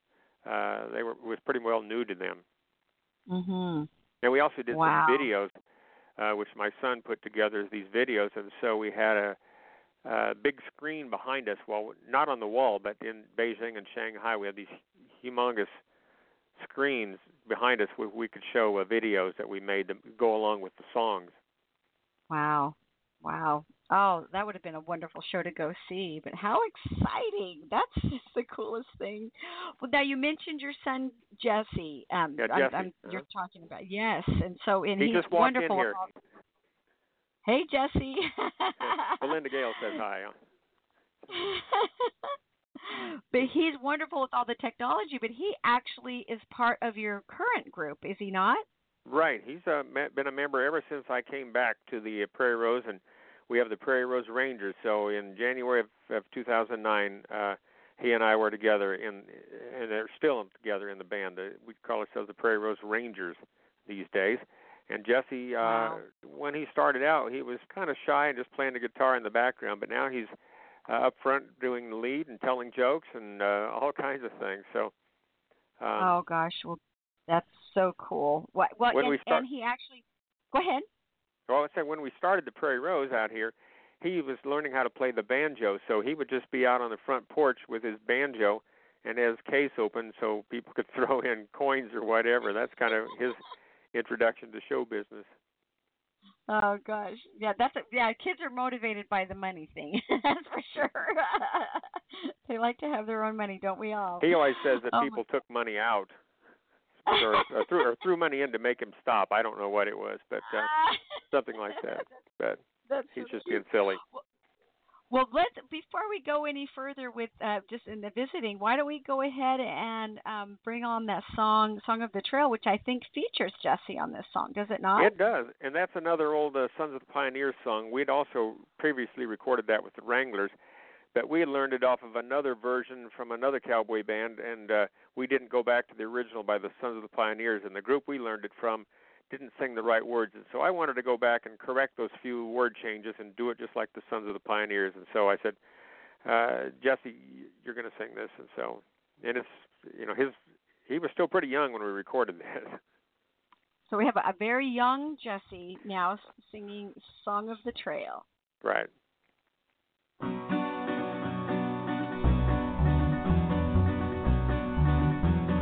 was pretty well new to them. Mm-hmm. And we also did some videos, which my son put together, these videos, and so we had a big screen behind us, well, not on the wall, but in Beijing and Shanghai, we had these humongous screens behind us where we could show videos that we made to go along with the songs. Wow. Oh, that would have been a wonderful show to go see. But how exciting. That's just the coolest thing. Well, now you mentioned your son, Jesse. Jesse. You're talking about, yes. And so, he he's just walked wonderful. in here. Hey, Jesse. Belinda Gale says hi. But he's wonderful with all the technology, but he actually is part of your current group, is he not? Right. He's been a member ever since I came back to the Prairie Rose, and we have the Prairie Rose Rangers. So in January of 2009, he and I were together, and they're still together in the band. We call ourselves the Prairie Rose Rangers these days. And Jesse, when he started out, he was kind of shy and just playing the guitar in the background, but now he's up front doing the lead and telling jokes and all kinds of things. So. Oh gosh, well, that's so cool. And he actually, go ahead. Well, I said when we started the Prairie Rose out here, he was learning how to play the banjo, so he would just be out on the front porch with his banjo and his case open so people could throw in coins or whatever. That's kind of his introduction to show business. Oh gosh, yeah, kids are motivated by the money thing. That's for sure. They like to have their own money, don't we all? He always says that people took money out or threw money in to make him stop. I don't know what it was, but something like that. But he's just being silly. Well, before we go any further with just in the visiting, why don't we go ahead and bring on that song of the Trail, which I think features Jesse on this song, does it not? It does, and that's another old Sons of the Pioneers song. We'd also previously recorded that with the Wranglers, but we had learned it off of another version from another cowboy band, and we didn't go back to the original by the Sons of the Pioneers, and the group we learned it from didn't sing the right words, and so I wanted to go back and correct those few word changes and do it just like the Sons of the Pioneers. And so I said, Jesse, you're going to sing this. And it's, he was still pretty young when we recorded that. So we have a very young Jesse now singing Song of the Trail. Right.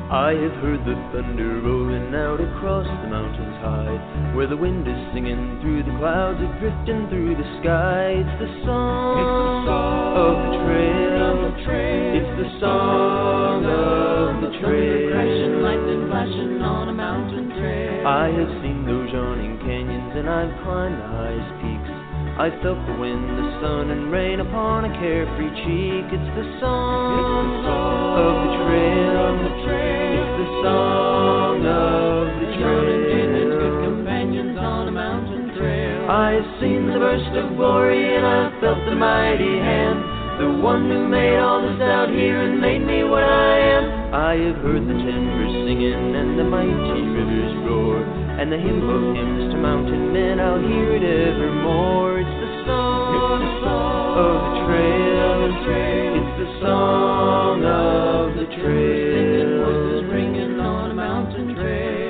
I have heard the thunder rolling out across the mountains high, where the wind is singing through the clouds or drifting through the sky. It's the song of the trail. It's the song of the trail. Crashing, lightning flashing on a mountain trail. I have seen those yawning canyons and I've climbed the highest peaks. I felt the wind, the sun, and rain upon a carefree cheek. It's the song of the trail. It's the song of the trail. Good companions on a mountain trail. I have seen the burst of glory and I've felt the mighty hand, the one who made all this out here and made me what I am. I have heard the timbers singing and the mighty rivers roar, and the hymn of hymns to mountain men, I'll hear it evermore. It's the song of the trail. It's the song of the trail. Singing voices ringing on a mountain trail.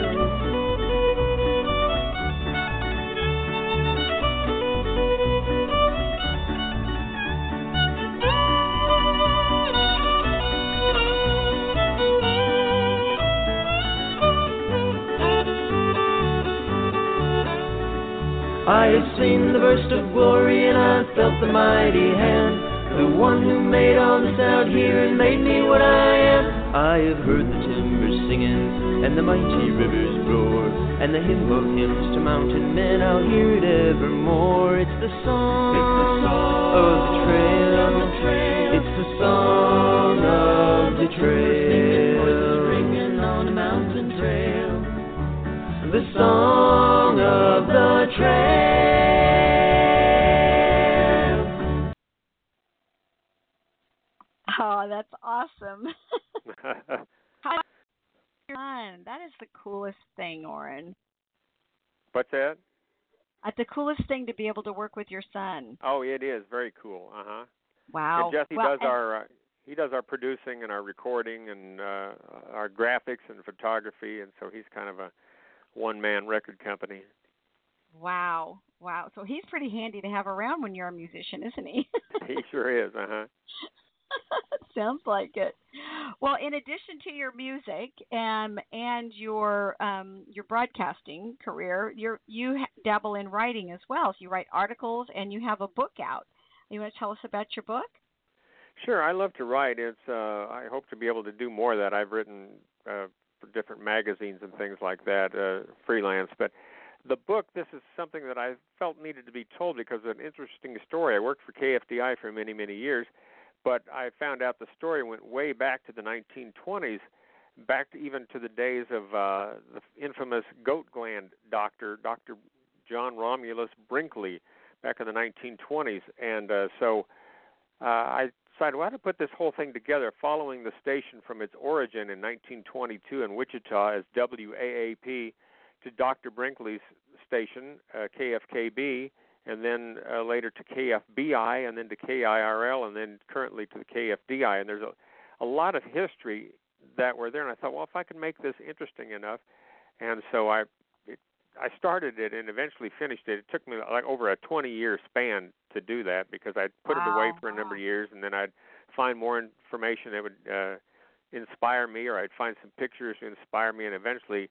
I have seen the burst of glory and I've felt the mighty hand, the one who made all this out here and made me what I am. I have heard the timbers singing and the mighty rivers roar, and the hymn of hymns to mountain men, I'll hear it evermore. It's the song of the trail. It's the song of the trail. Voices ringing on a mountain trail. The song of the trail. Oh, that's awesome. How fun. That is the coolest thing, Orrin. What's that? The coolest thing to be able to work with your son. Oh, it is very cool. Wow. And Jesse Well, does our producing and our recording and our graphics and photography, and so he's kind of a one-man record company. Wow. So he's pretty handy to have around when you're a musician, isn't he? He sure is. Sounds like it. Well, in addition to your music and your broadcasting career, you dabble in writing as well. So you write articles and you have a book out. You want to tell us about your book? Sure, I love to write. I hope to be able to do more of that. I've written for different magazines and things like that, freelance. But the book, this is something that I felt needed to be told because of an interesting story. I worked for KFDI for many, many years, but I found out the story went way back to the 1920s, back to even to the days of the infamous goat gland doctor, Dr. John Romulus Brinkley, back in the 1920s. And so I decided, well, to put this whole thing together, following the station from its origin in 1922 in Wichita as WAAP to Dr. Brinkley's station, KFKB, and then later to KFBI, and then to KIRL, and then currently to the KFDI. And there's a lot of history that were there, and I thought, well, if I can make this interesting enough, and so I started it and eventually finished it. It took me like over a 20-year span to do that because I'd put it away for a number of years, and then I'd find more information that would inspire me, or I'd find some pictures to inspire me, and eventually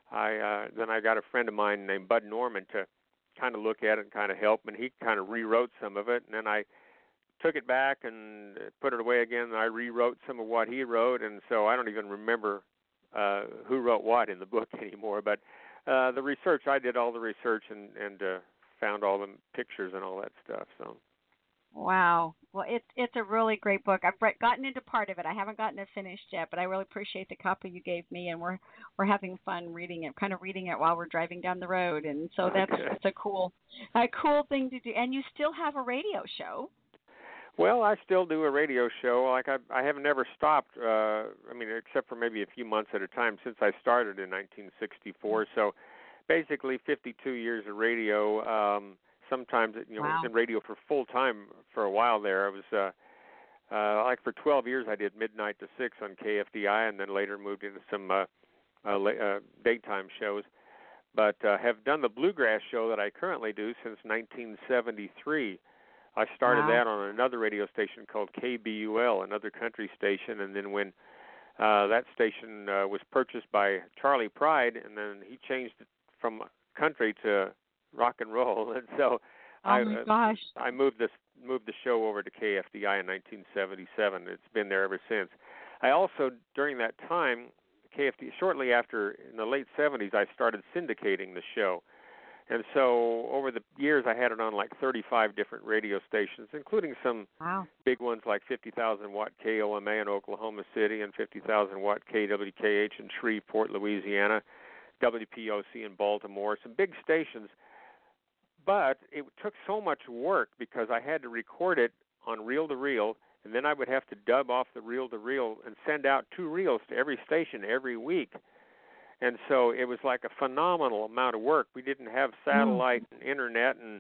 I got a friend of mine named Bud Norman to kind of look at it and kind of help, and he kind of rewrote some of it, and then I took it back and put it away again, and I rewrote some of what he wrote, and so I don't even remember who wrote what in the book anymore, but the research, I did all the research and found all the pictures and all that stuff. So. Wow. Well, it's a really great book. I've gotten into part of it. I haven't gotten it finished yet, but I really appreciate the copy you gave me, and we're having fun reading it, kind of reading it while we're driving down the road, and so that's a cool thing to do. And you still have a radio show. Well, I still do a radio show. Like I have never stopped. Except for maybe a few months at a time since I started in 1964. So, basically, 52 years of radio. Sometimes, I was in radio for full time for a while there. I was for 12 years. I did midnight to 6 on KFDI, and then later moved into some daytime shows. But have done the bluegrass show that I currently do since 1973. I started that on another radio station called KBUL, another country station, and then when That station was purchased by Charlie Pride, and then he changed it from country to rock and roll, and so I moved the show over to KFDI in 1977. It's been there ever since. I also, during that time, shortly after, in the late 70s, I started syndicating the show. And so over the years, I had it on like 35 different radio stations, including some big ones like 50,000-watt KOMA in Oklahoma City and 50,000-watt KWKH in Shreveport, Louisiana, WPOC in Baltimore, some big stations. But it took so much work because I had to record it on reel-to-reel, and then I would have to dub off the reel-to-reel and send out 2 reels to every station every week. And so it was like a phenomenal amount of work. We didn't have satellite and internet and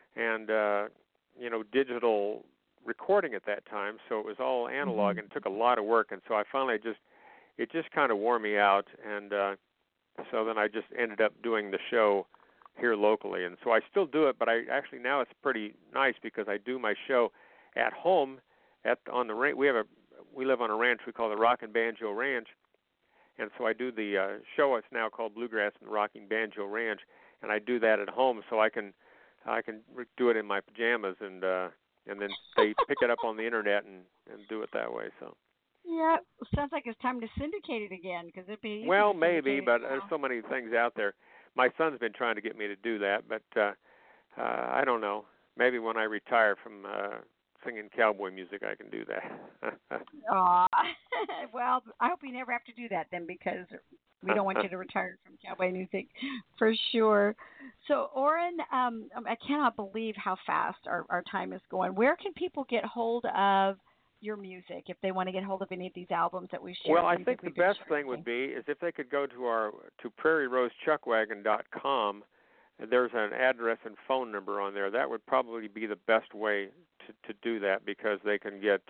digital recording at that time, so it was all analog and it took a lot of work. And so I finally it just kind of wore me out, and so then I just ended up doing the show here locally. And so I still do it, but now it's pretty nice because I do my show at home on the ranch. We live on a ranch we call the Rock and Banjo Ranch. And so I do the show. It's now called Bluegrass and Rocking Banjo Ranch, and I do that at home, so I can do it in my pajamas, and then they pick it up on the internet and do it that way. So. Yeah, sounds like it's time to syndicate it again, because it'd be. Well, maybe, but there's so many things out there. My son's been trying to get me to do that, but I don't know. Maybe when I retire from singing cowboy music, I can do that. Aw. Well, I hope you never have to do that then, because we don't want you to retire from cowboy music for sure. So, Orrin, I cannot believe how fast our time is going. Where can people get hold of your music if they want to get hold of any of these albums that we shared? Well, I think the best thing would be is if they could go to prairierosechuckwagon.com. There's an address and phone number on there. That would probably be the best way to do that, because they can get,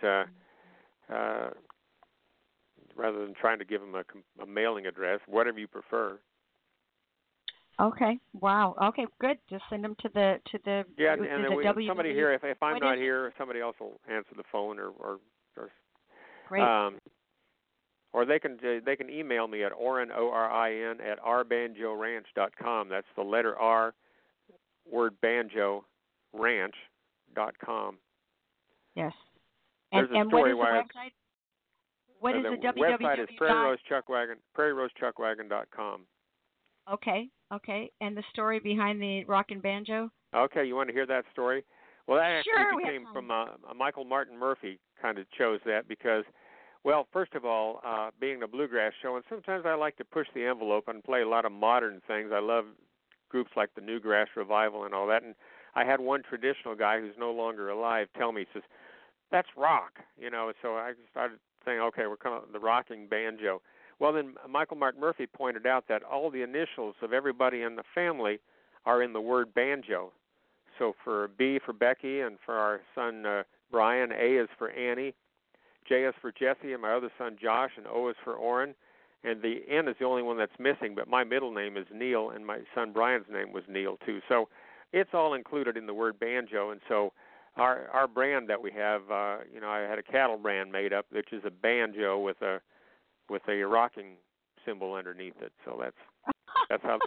rather than trying to give them a mailing address, whatever you prefer. Okay. Wow. Okay. Good. Just send them to the. Yeah, and then somebody here. If I'm not here, somebody else will answer the phone or Great. Or they can email me at Orrin, ORIN, at rbanjoranch.com. That's the letter R, word banjo, ranch.com. Yes. And what is the website? What is the www? Website is prairierosechuckwagon.com. Okay. And the story behind the rock and banjo? Okay, you want to hear that story? Well, that actually came from Michael Martin Murphy. Kind of chose that because, well, first of all, being a bluegrass show, and sometimes I like to push the envelope and play a lot of modern things. I love groups like the Newgrass Revival and all that. And I had one traditional guy who's no longer alive tell me, he says, "That's rock," So I started saying, okay, we're kind of the rocking banjo. Well, then Michael Mark Murphy pointed out that all the initials of everybody in the family are in the word banjo. So for B for Becky, and for our son Brian, A is for Annie, J is for Jesse, and my other son Josh, and O is for Orrin. And the N is the only one that's missing, but my middle name is Neil, and my son Brian's name was Neil too. So it's all included in the word banjo. And so our brand that we have, I had a cattle brand made up, which is a banjo with a rocking symbol underneath it. So that's how.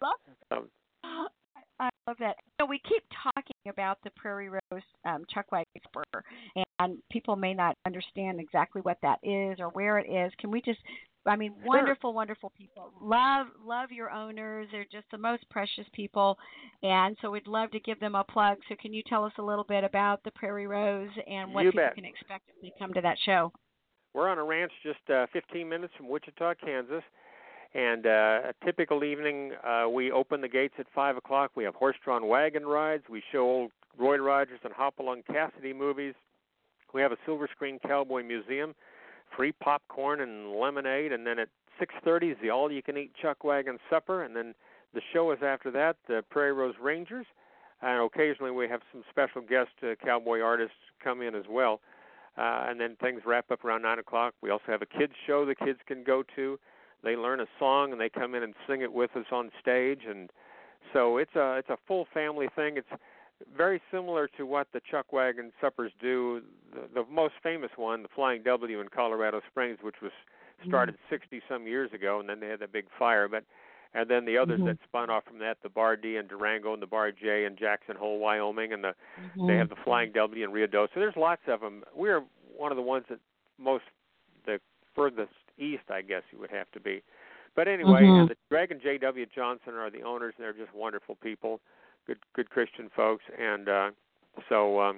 I love that. We keep talking about the Prairie Rose Chuckwagon Spur, and people may not understand exactly what that is or where it is. Can we just, wonderful, wonderful people. Love your owners. They're just the most precious people, and so we'd love to give them a plug. So can you tell us a little bit about the Prairie Rose and what people can expect if they come to that show? We're on a ranch just 15 minutes from Wichita, Kansas. And a typical evening, we open the gates at 5 o'clock. We have horse-drawn wagon rides. We show old Roy Rogers and Hopalong Cassidy movies. We have a silver screen cowboy museum, free popcorn and lemonade. And then at 6:30 is the all-you-can-eat chuck wagon supper. And then the show is after that, the Prairie Rose Rangers. And occasionally we have some special guest cowboy artists come in as well. And then things wrap up around 9 o'clock. We also have a kids show the kids can go to. They learn a song and they come in and sing it with us on stage, and so it's a full family thing. It's very similar to what the Chuck Wagon Suppers do. The most famous one, the Flying W in Colorado Springs, which was started 60-some years ago, and then they had that big fire. And then the others that spun off from that, the Bar D in Durango and the Bar J in Jackson Hole, Wyoming, and they have the Flying W in Rio Doce. So there's lots of them. We're one of the ones that the furthest east, I guess you would have to be. But anyway, the Greg and J.W. Johnson are the owners, and they're just wonderful people, good Christian folks. And so,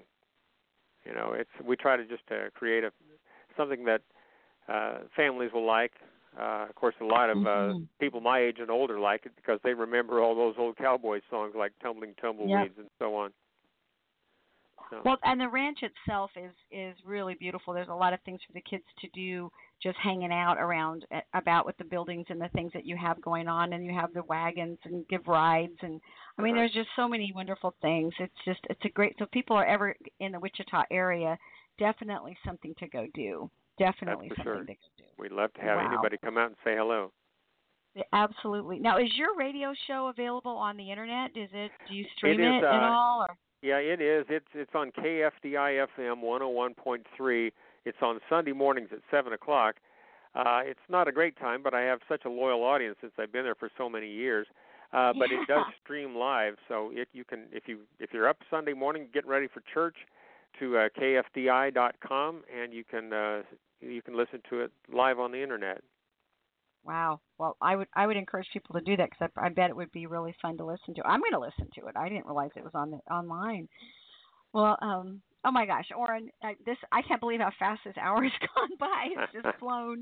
we try to just create something that families will like. Of course, a lot of people my age and older like it because they remember all those old cowboy songs like Tumbling Tumbleweeds and so on. So. Well, and the ranch itself is really beautiful. There's a lot of things for the kids to do, just hanging out about with the buildings and the things that you have going on, and you have the wagons and give rides, and I mean, there's just so many wonderful things. It's a great. So if people are ever in the Wichita area, definitely something to go do. Definitely something to go do. We'd love to have anybody come out and say hello. Yeah, absolutely. Now, is your radio show available on the internet? Do you stream it at all? Or? Yeah, it is. It's on KFDI FM 101.3. It's on Sunday mornings at 7 o'clock. It's not a great time, but I have such a loyal audience since I've been there for so many years. But it does stream live, so you can if you're up Sunday morning getting ready for church, to KFDI.com, and you can listen to it live on the internet. Wow. Well, I would encourage people to do that because I bet it would be really fun to listen to. I'm going to listen to it. I didn't realize it was online. Well, oh my gosh, Orrin, I can't believe how fast this hour has gone by. It's just flown.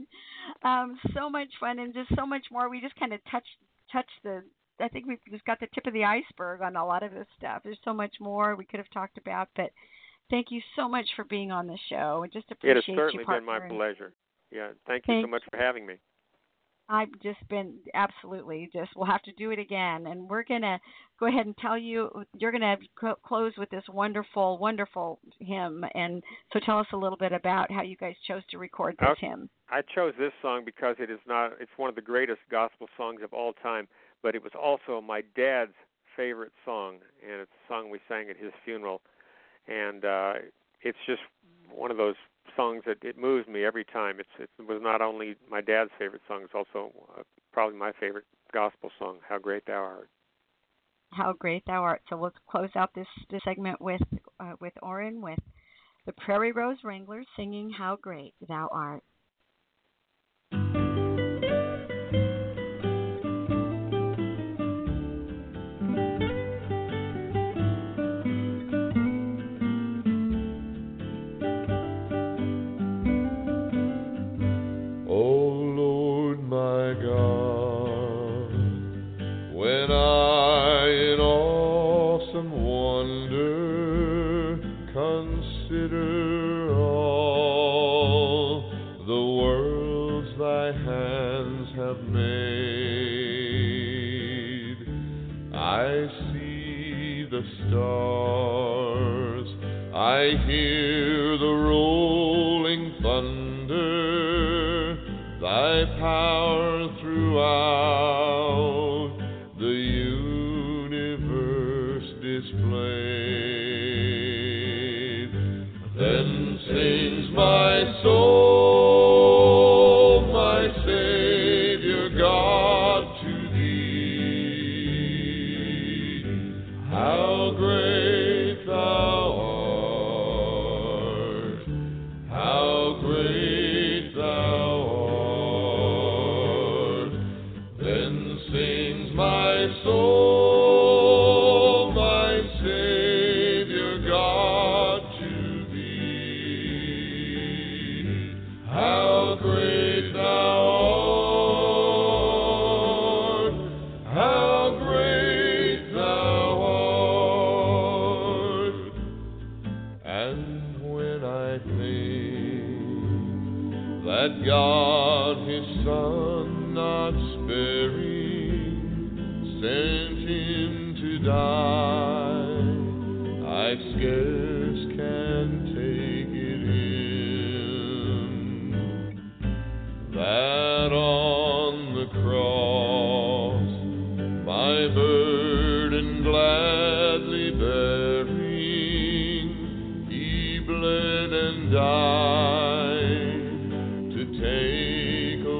So much fun and just so much more. We just kind of touched the. I think we've just got the tip of the iceberg on a lot of this stuff. There's so much more we could have talked about, but thank you so much for being on the show. I just appreciate you. It has certainly been my pleasure. Yeah, thank you so much for having me. I've just been we'll have to do it again. And we're going to go ahead and tell you, you're going to close with this wonderful, wonderful hymn. And so tell us a little bit about how you guys chose to record this hymn. I chose this song because it's one of the greatest gospel songs of all time, but it was also my dad's favorite song, and it's a song we sang at his funeral. And it's just one of those songs that it moves me every time. It was not only my dad's favorite song, it's also probably my favorite gospel song, How Great Thou Art. How Great Thou Art. So let's close out this segment with Orrin, with the Prairie Rose Wranglers singing How Great Thou Art. Stars, I hear the rolling thunder, thy power throughout the universe displayed. Then sings my soul, my Savior God, to thee. How great thou art, how great thou art. Then sings my soul, my Savior God, to thee. How great thou art, how great thou art. And when I think that God his Son not sparing sent him to die, I scarce can take it in that on the cross my burden gladly bearing, he bled and died to take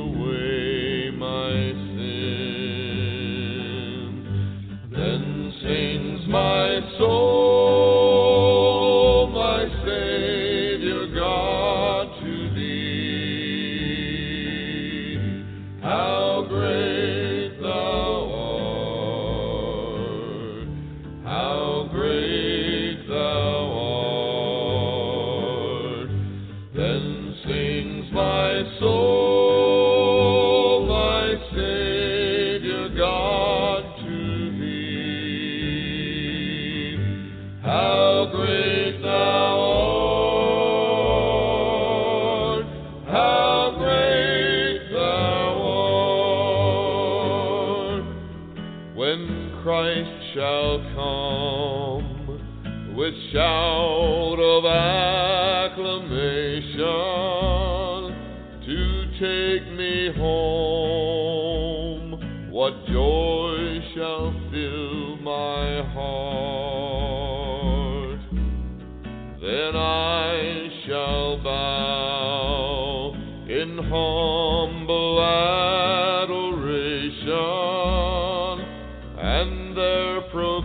great thou art, how great thou art. When Christ shall come with shout of acclamation to take me home, what joy shall fill my heart. Then I shall bow in humble adoration and there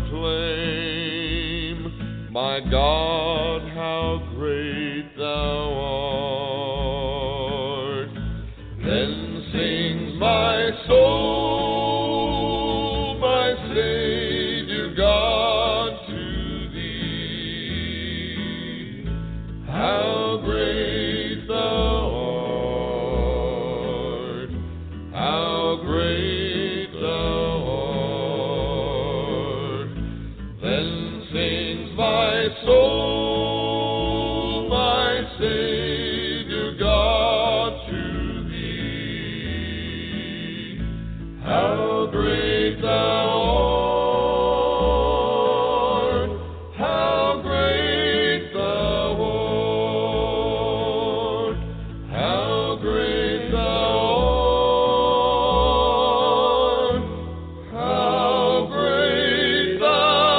proclaim, my God, how great thou art. Then sings my soul, my Savior God, to thee. How great thou art, how great thou art. Then sings my soul, my Savior God, to thee. How great thou art, how great thou art, how great thou art, how great thou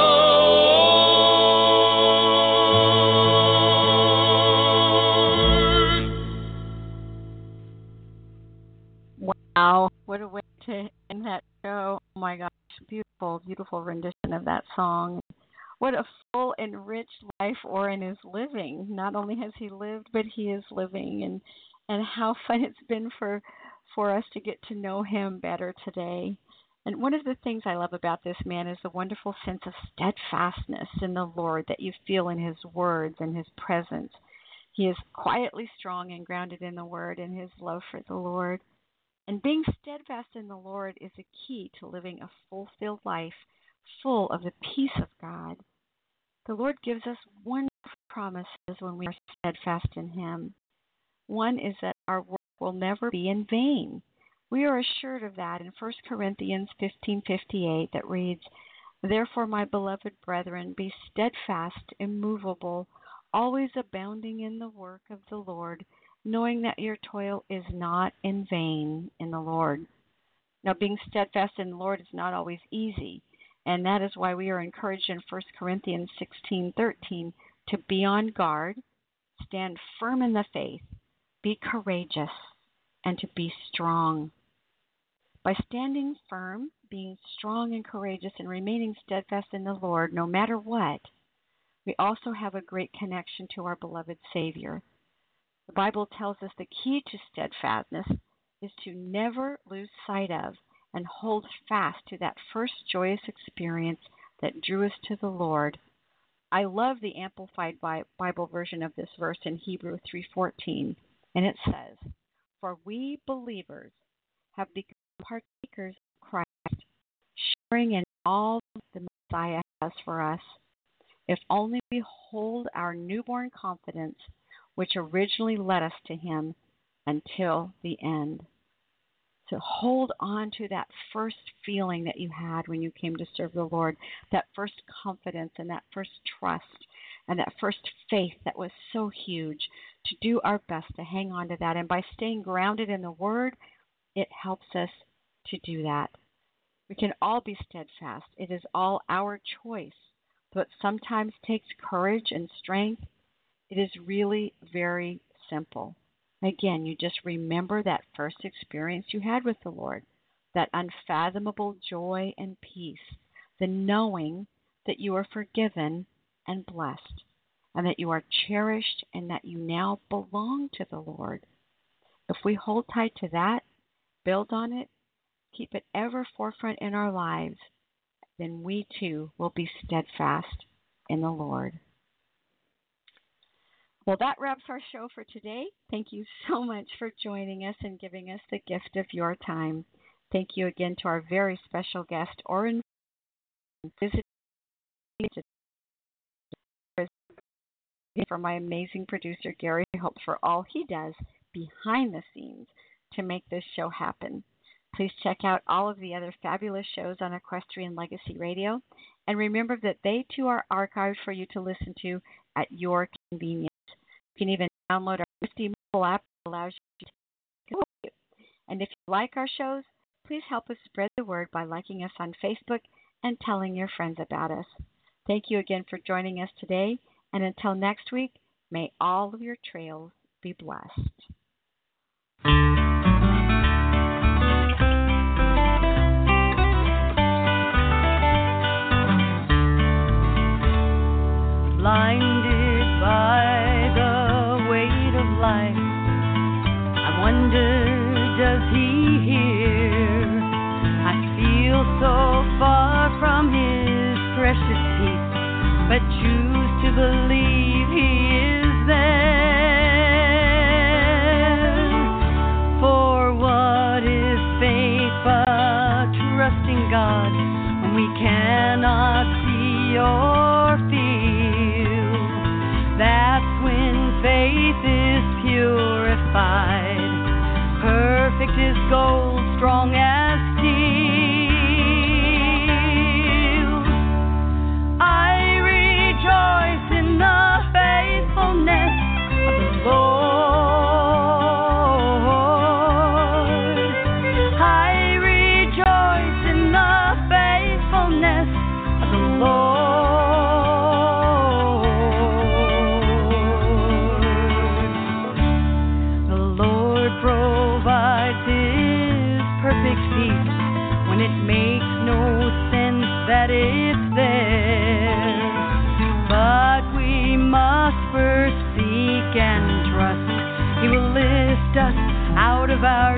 art. Wow, what a way to end that show. Oh my gosh, beautiful, beautiful rendition of that song. What a full, enriched life Orrin is living. Not only has he lived, but he is living. And how fun it's been for us to get to know him better today. And one of the things I love about this man is the wonderful sense of steadfastness in the Lord that you feel in his words and his presence. He is quietly strong and grounded in the Word and his love for the Lord. And being steadfast in the Lord is a key to living a fulfilled life full of the peace of God. The Lord gives us wonderful promises when we are steadfast in him. One is that our work will never be in vain. We are assured of that in 1 Corinthians 15:58 that reads, Therefore, my beloved brethren, be steadfast, immovable, always abounding in the work of the Lord, knowing that your toil is not in vain in the Lord. Now, being steadfast in the Lord is not always easy, and that is why we are encouraged in 1 Corinthians 16:13 to be on guard, stand firm in the faith, be courageous, and to be strong. By standing firm, being strong and courageous, and remaining steadfast in the Lord, no matter what, we also have a great connection to our beloved Savior. The Bible tells us the key to steadfastness is to never lose sight of and hold fast to that first joyous experience that drew us to the Lord. I love the Amplified Bible version of this verse in Hebrews 3:14, and it says, For we believers have become partakers of Christ, sharing in all the Messiah has for us, if only we hold our newborn confidence, which originally led us to him, until the end. So hold on to that first feeling that you had when you came to serve the Lord, that first confidence and that first trust and that first faith that was so huge, to do our best to hang on to that. And by staying grounded in the Word, it helps us to do that. We can all be steadfast. It is all our choice. Though it sometimes takes courage and strength, it is really very simple. Again, you just remember that first experience you had with the Lord, that unfathomable joy and peace, the knowing that you are forgiven and blessed, and that you are cherished and that you now belong to the Lord. If we hold tight to that, build on it, keep it ever forefront in our lives, then we too will be steadfast in the Lord. Well, that wraps our show for today. Thank you so much for joining us and giving us the gift of your time. Thank you again to our very special guest, Orrin. Visit from my amazing producer, Gary Hope, for all he does behind the scenes to make this show happen. Please check out all of the other fabulous shows on Equestrian Legacy Radio, and remember that they too are archived for you to listen to at your convenience. You can even download our nifty mobile app that allows you to take with you. And if you like our shows, please help us spread the word by liking us on Facebook and telling your friends about us. Thank you again for joining us today, and until next week, may all of your trails be blessed. Blinded by the weight of life, I wonder, does he hear? I feel so far from his precious peace, but choose to believe he is there. For what is faith but trusting God when we cannot see or feel? That's when faith is purified, perfect as gold, strong as steel. I rejoice in the faithfulness of the Lord. I rejoice in the faithfulness of the Lord. That it's there, but we must first seek and trust. He will lift us out of our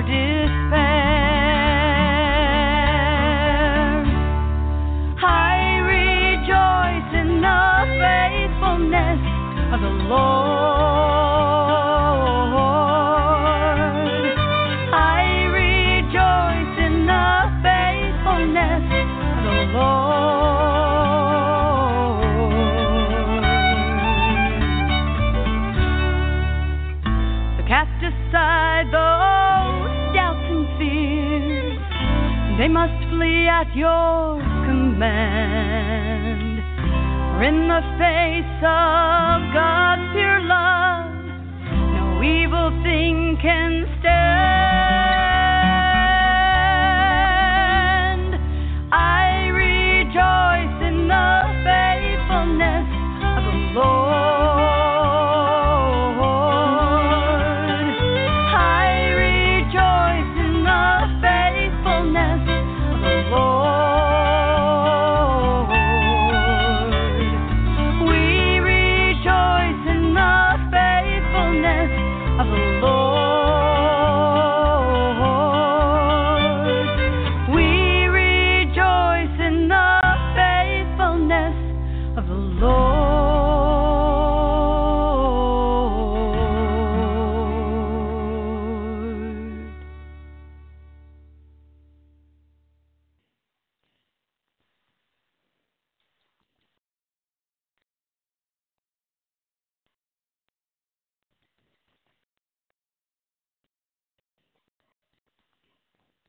despair. I rejoice in the faithfulness of the Lord. I rejoice in the faithfulness of the Lord. So cast aside those doubts and fears, they must flee at your command. For in the face of God's pure love, no evil thing can stand. I rejoice in the faithfulness of the Lord.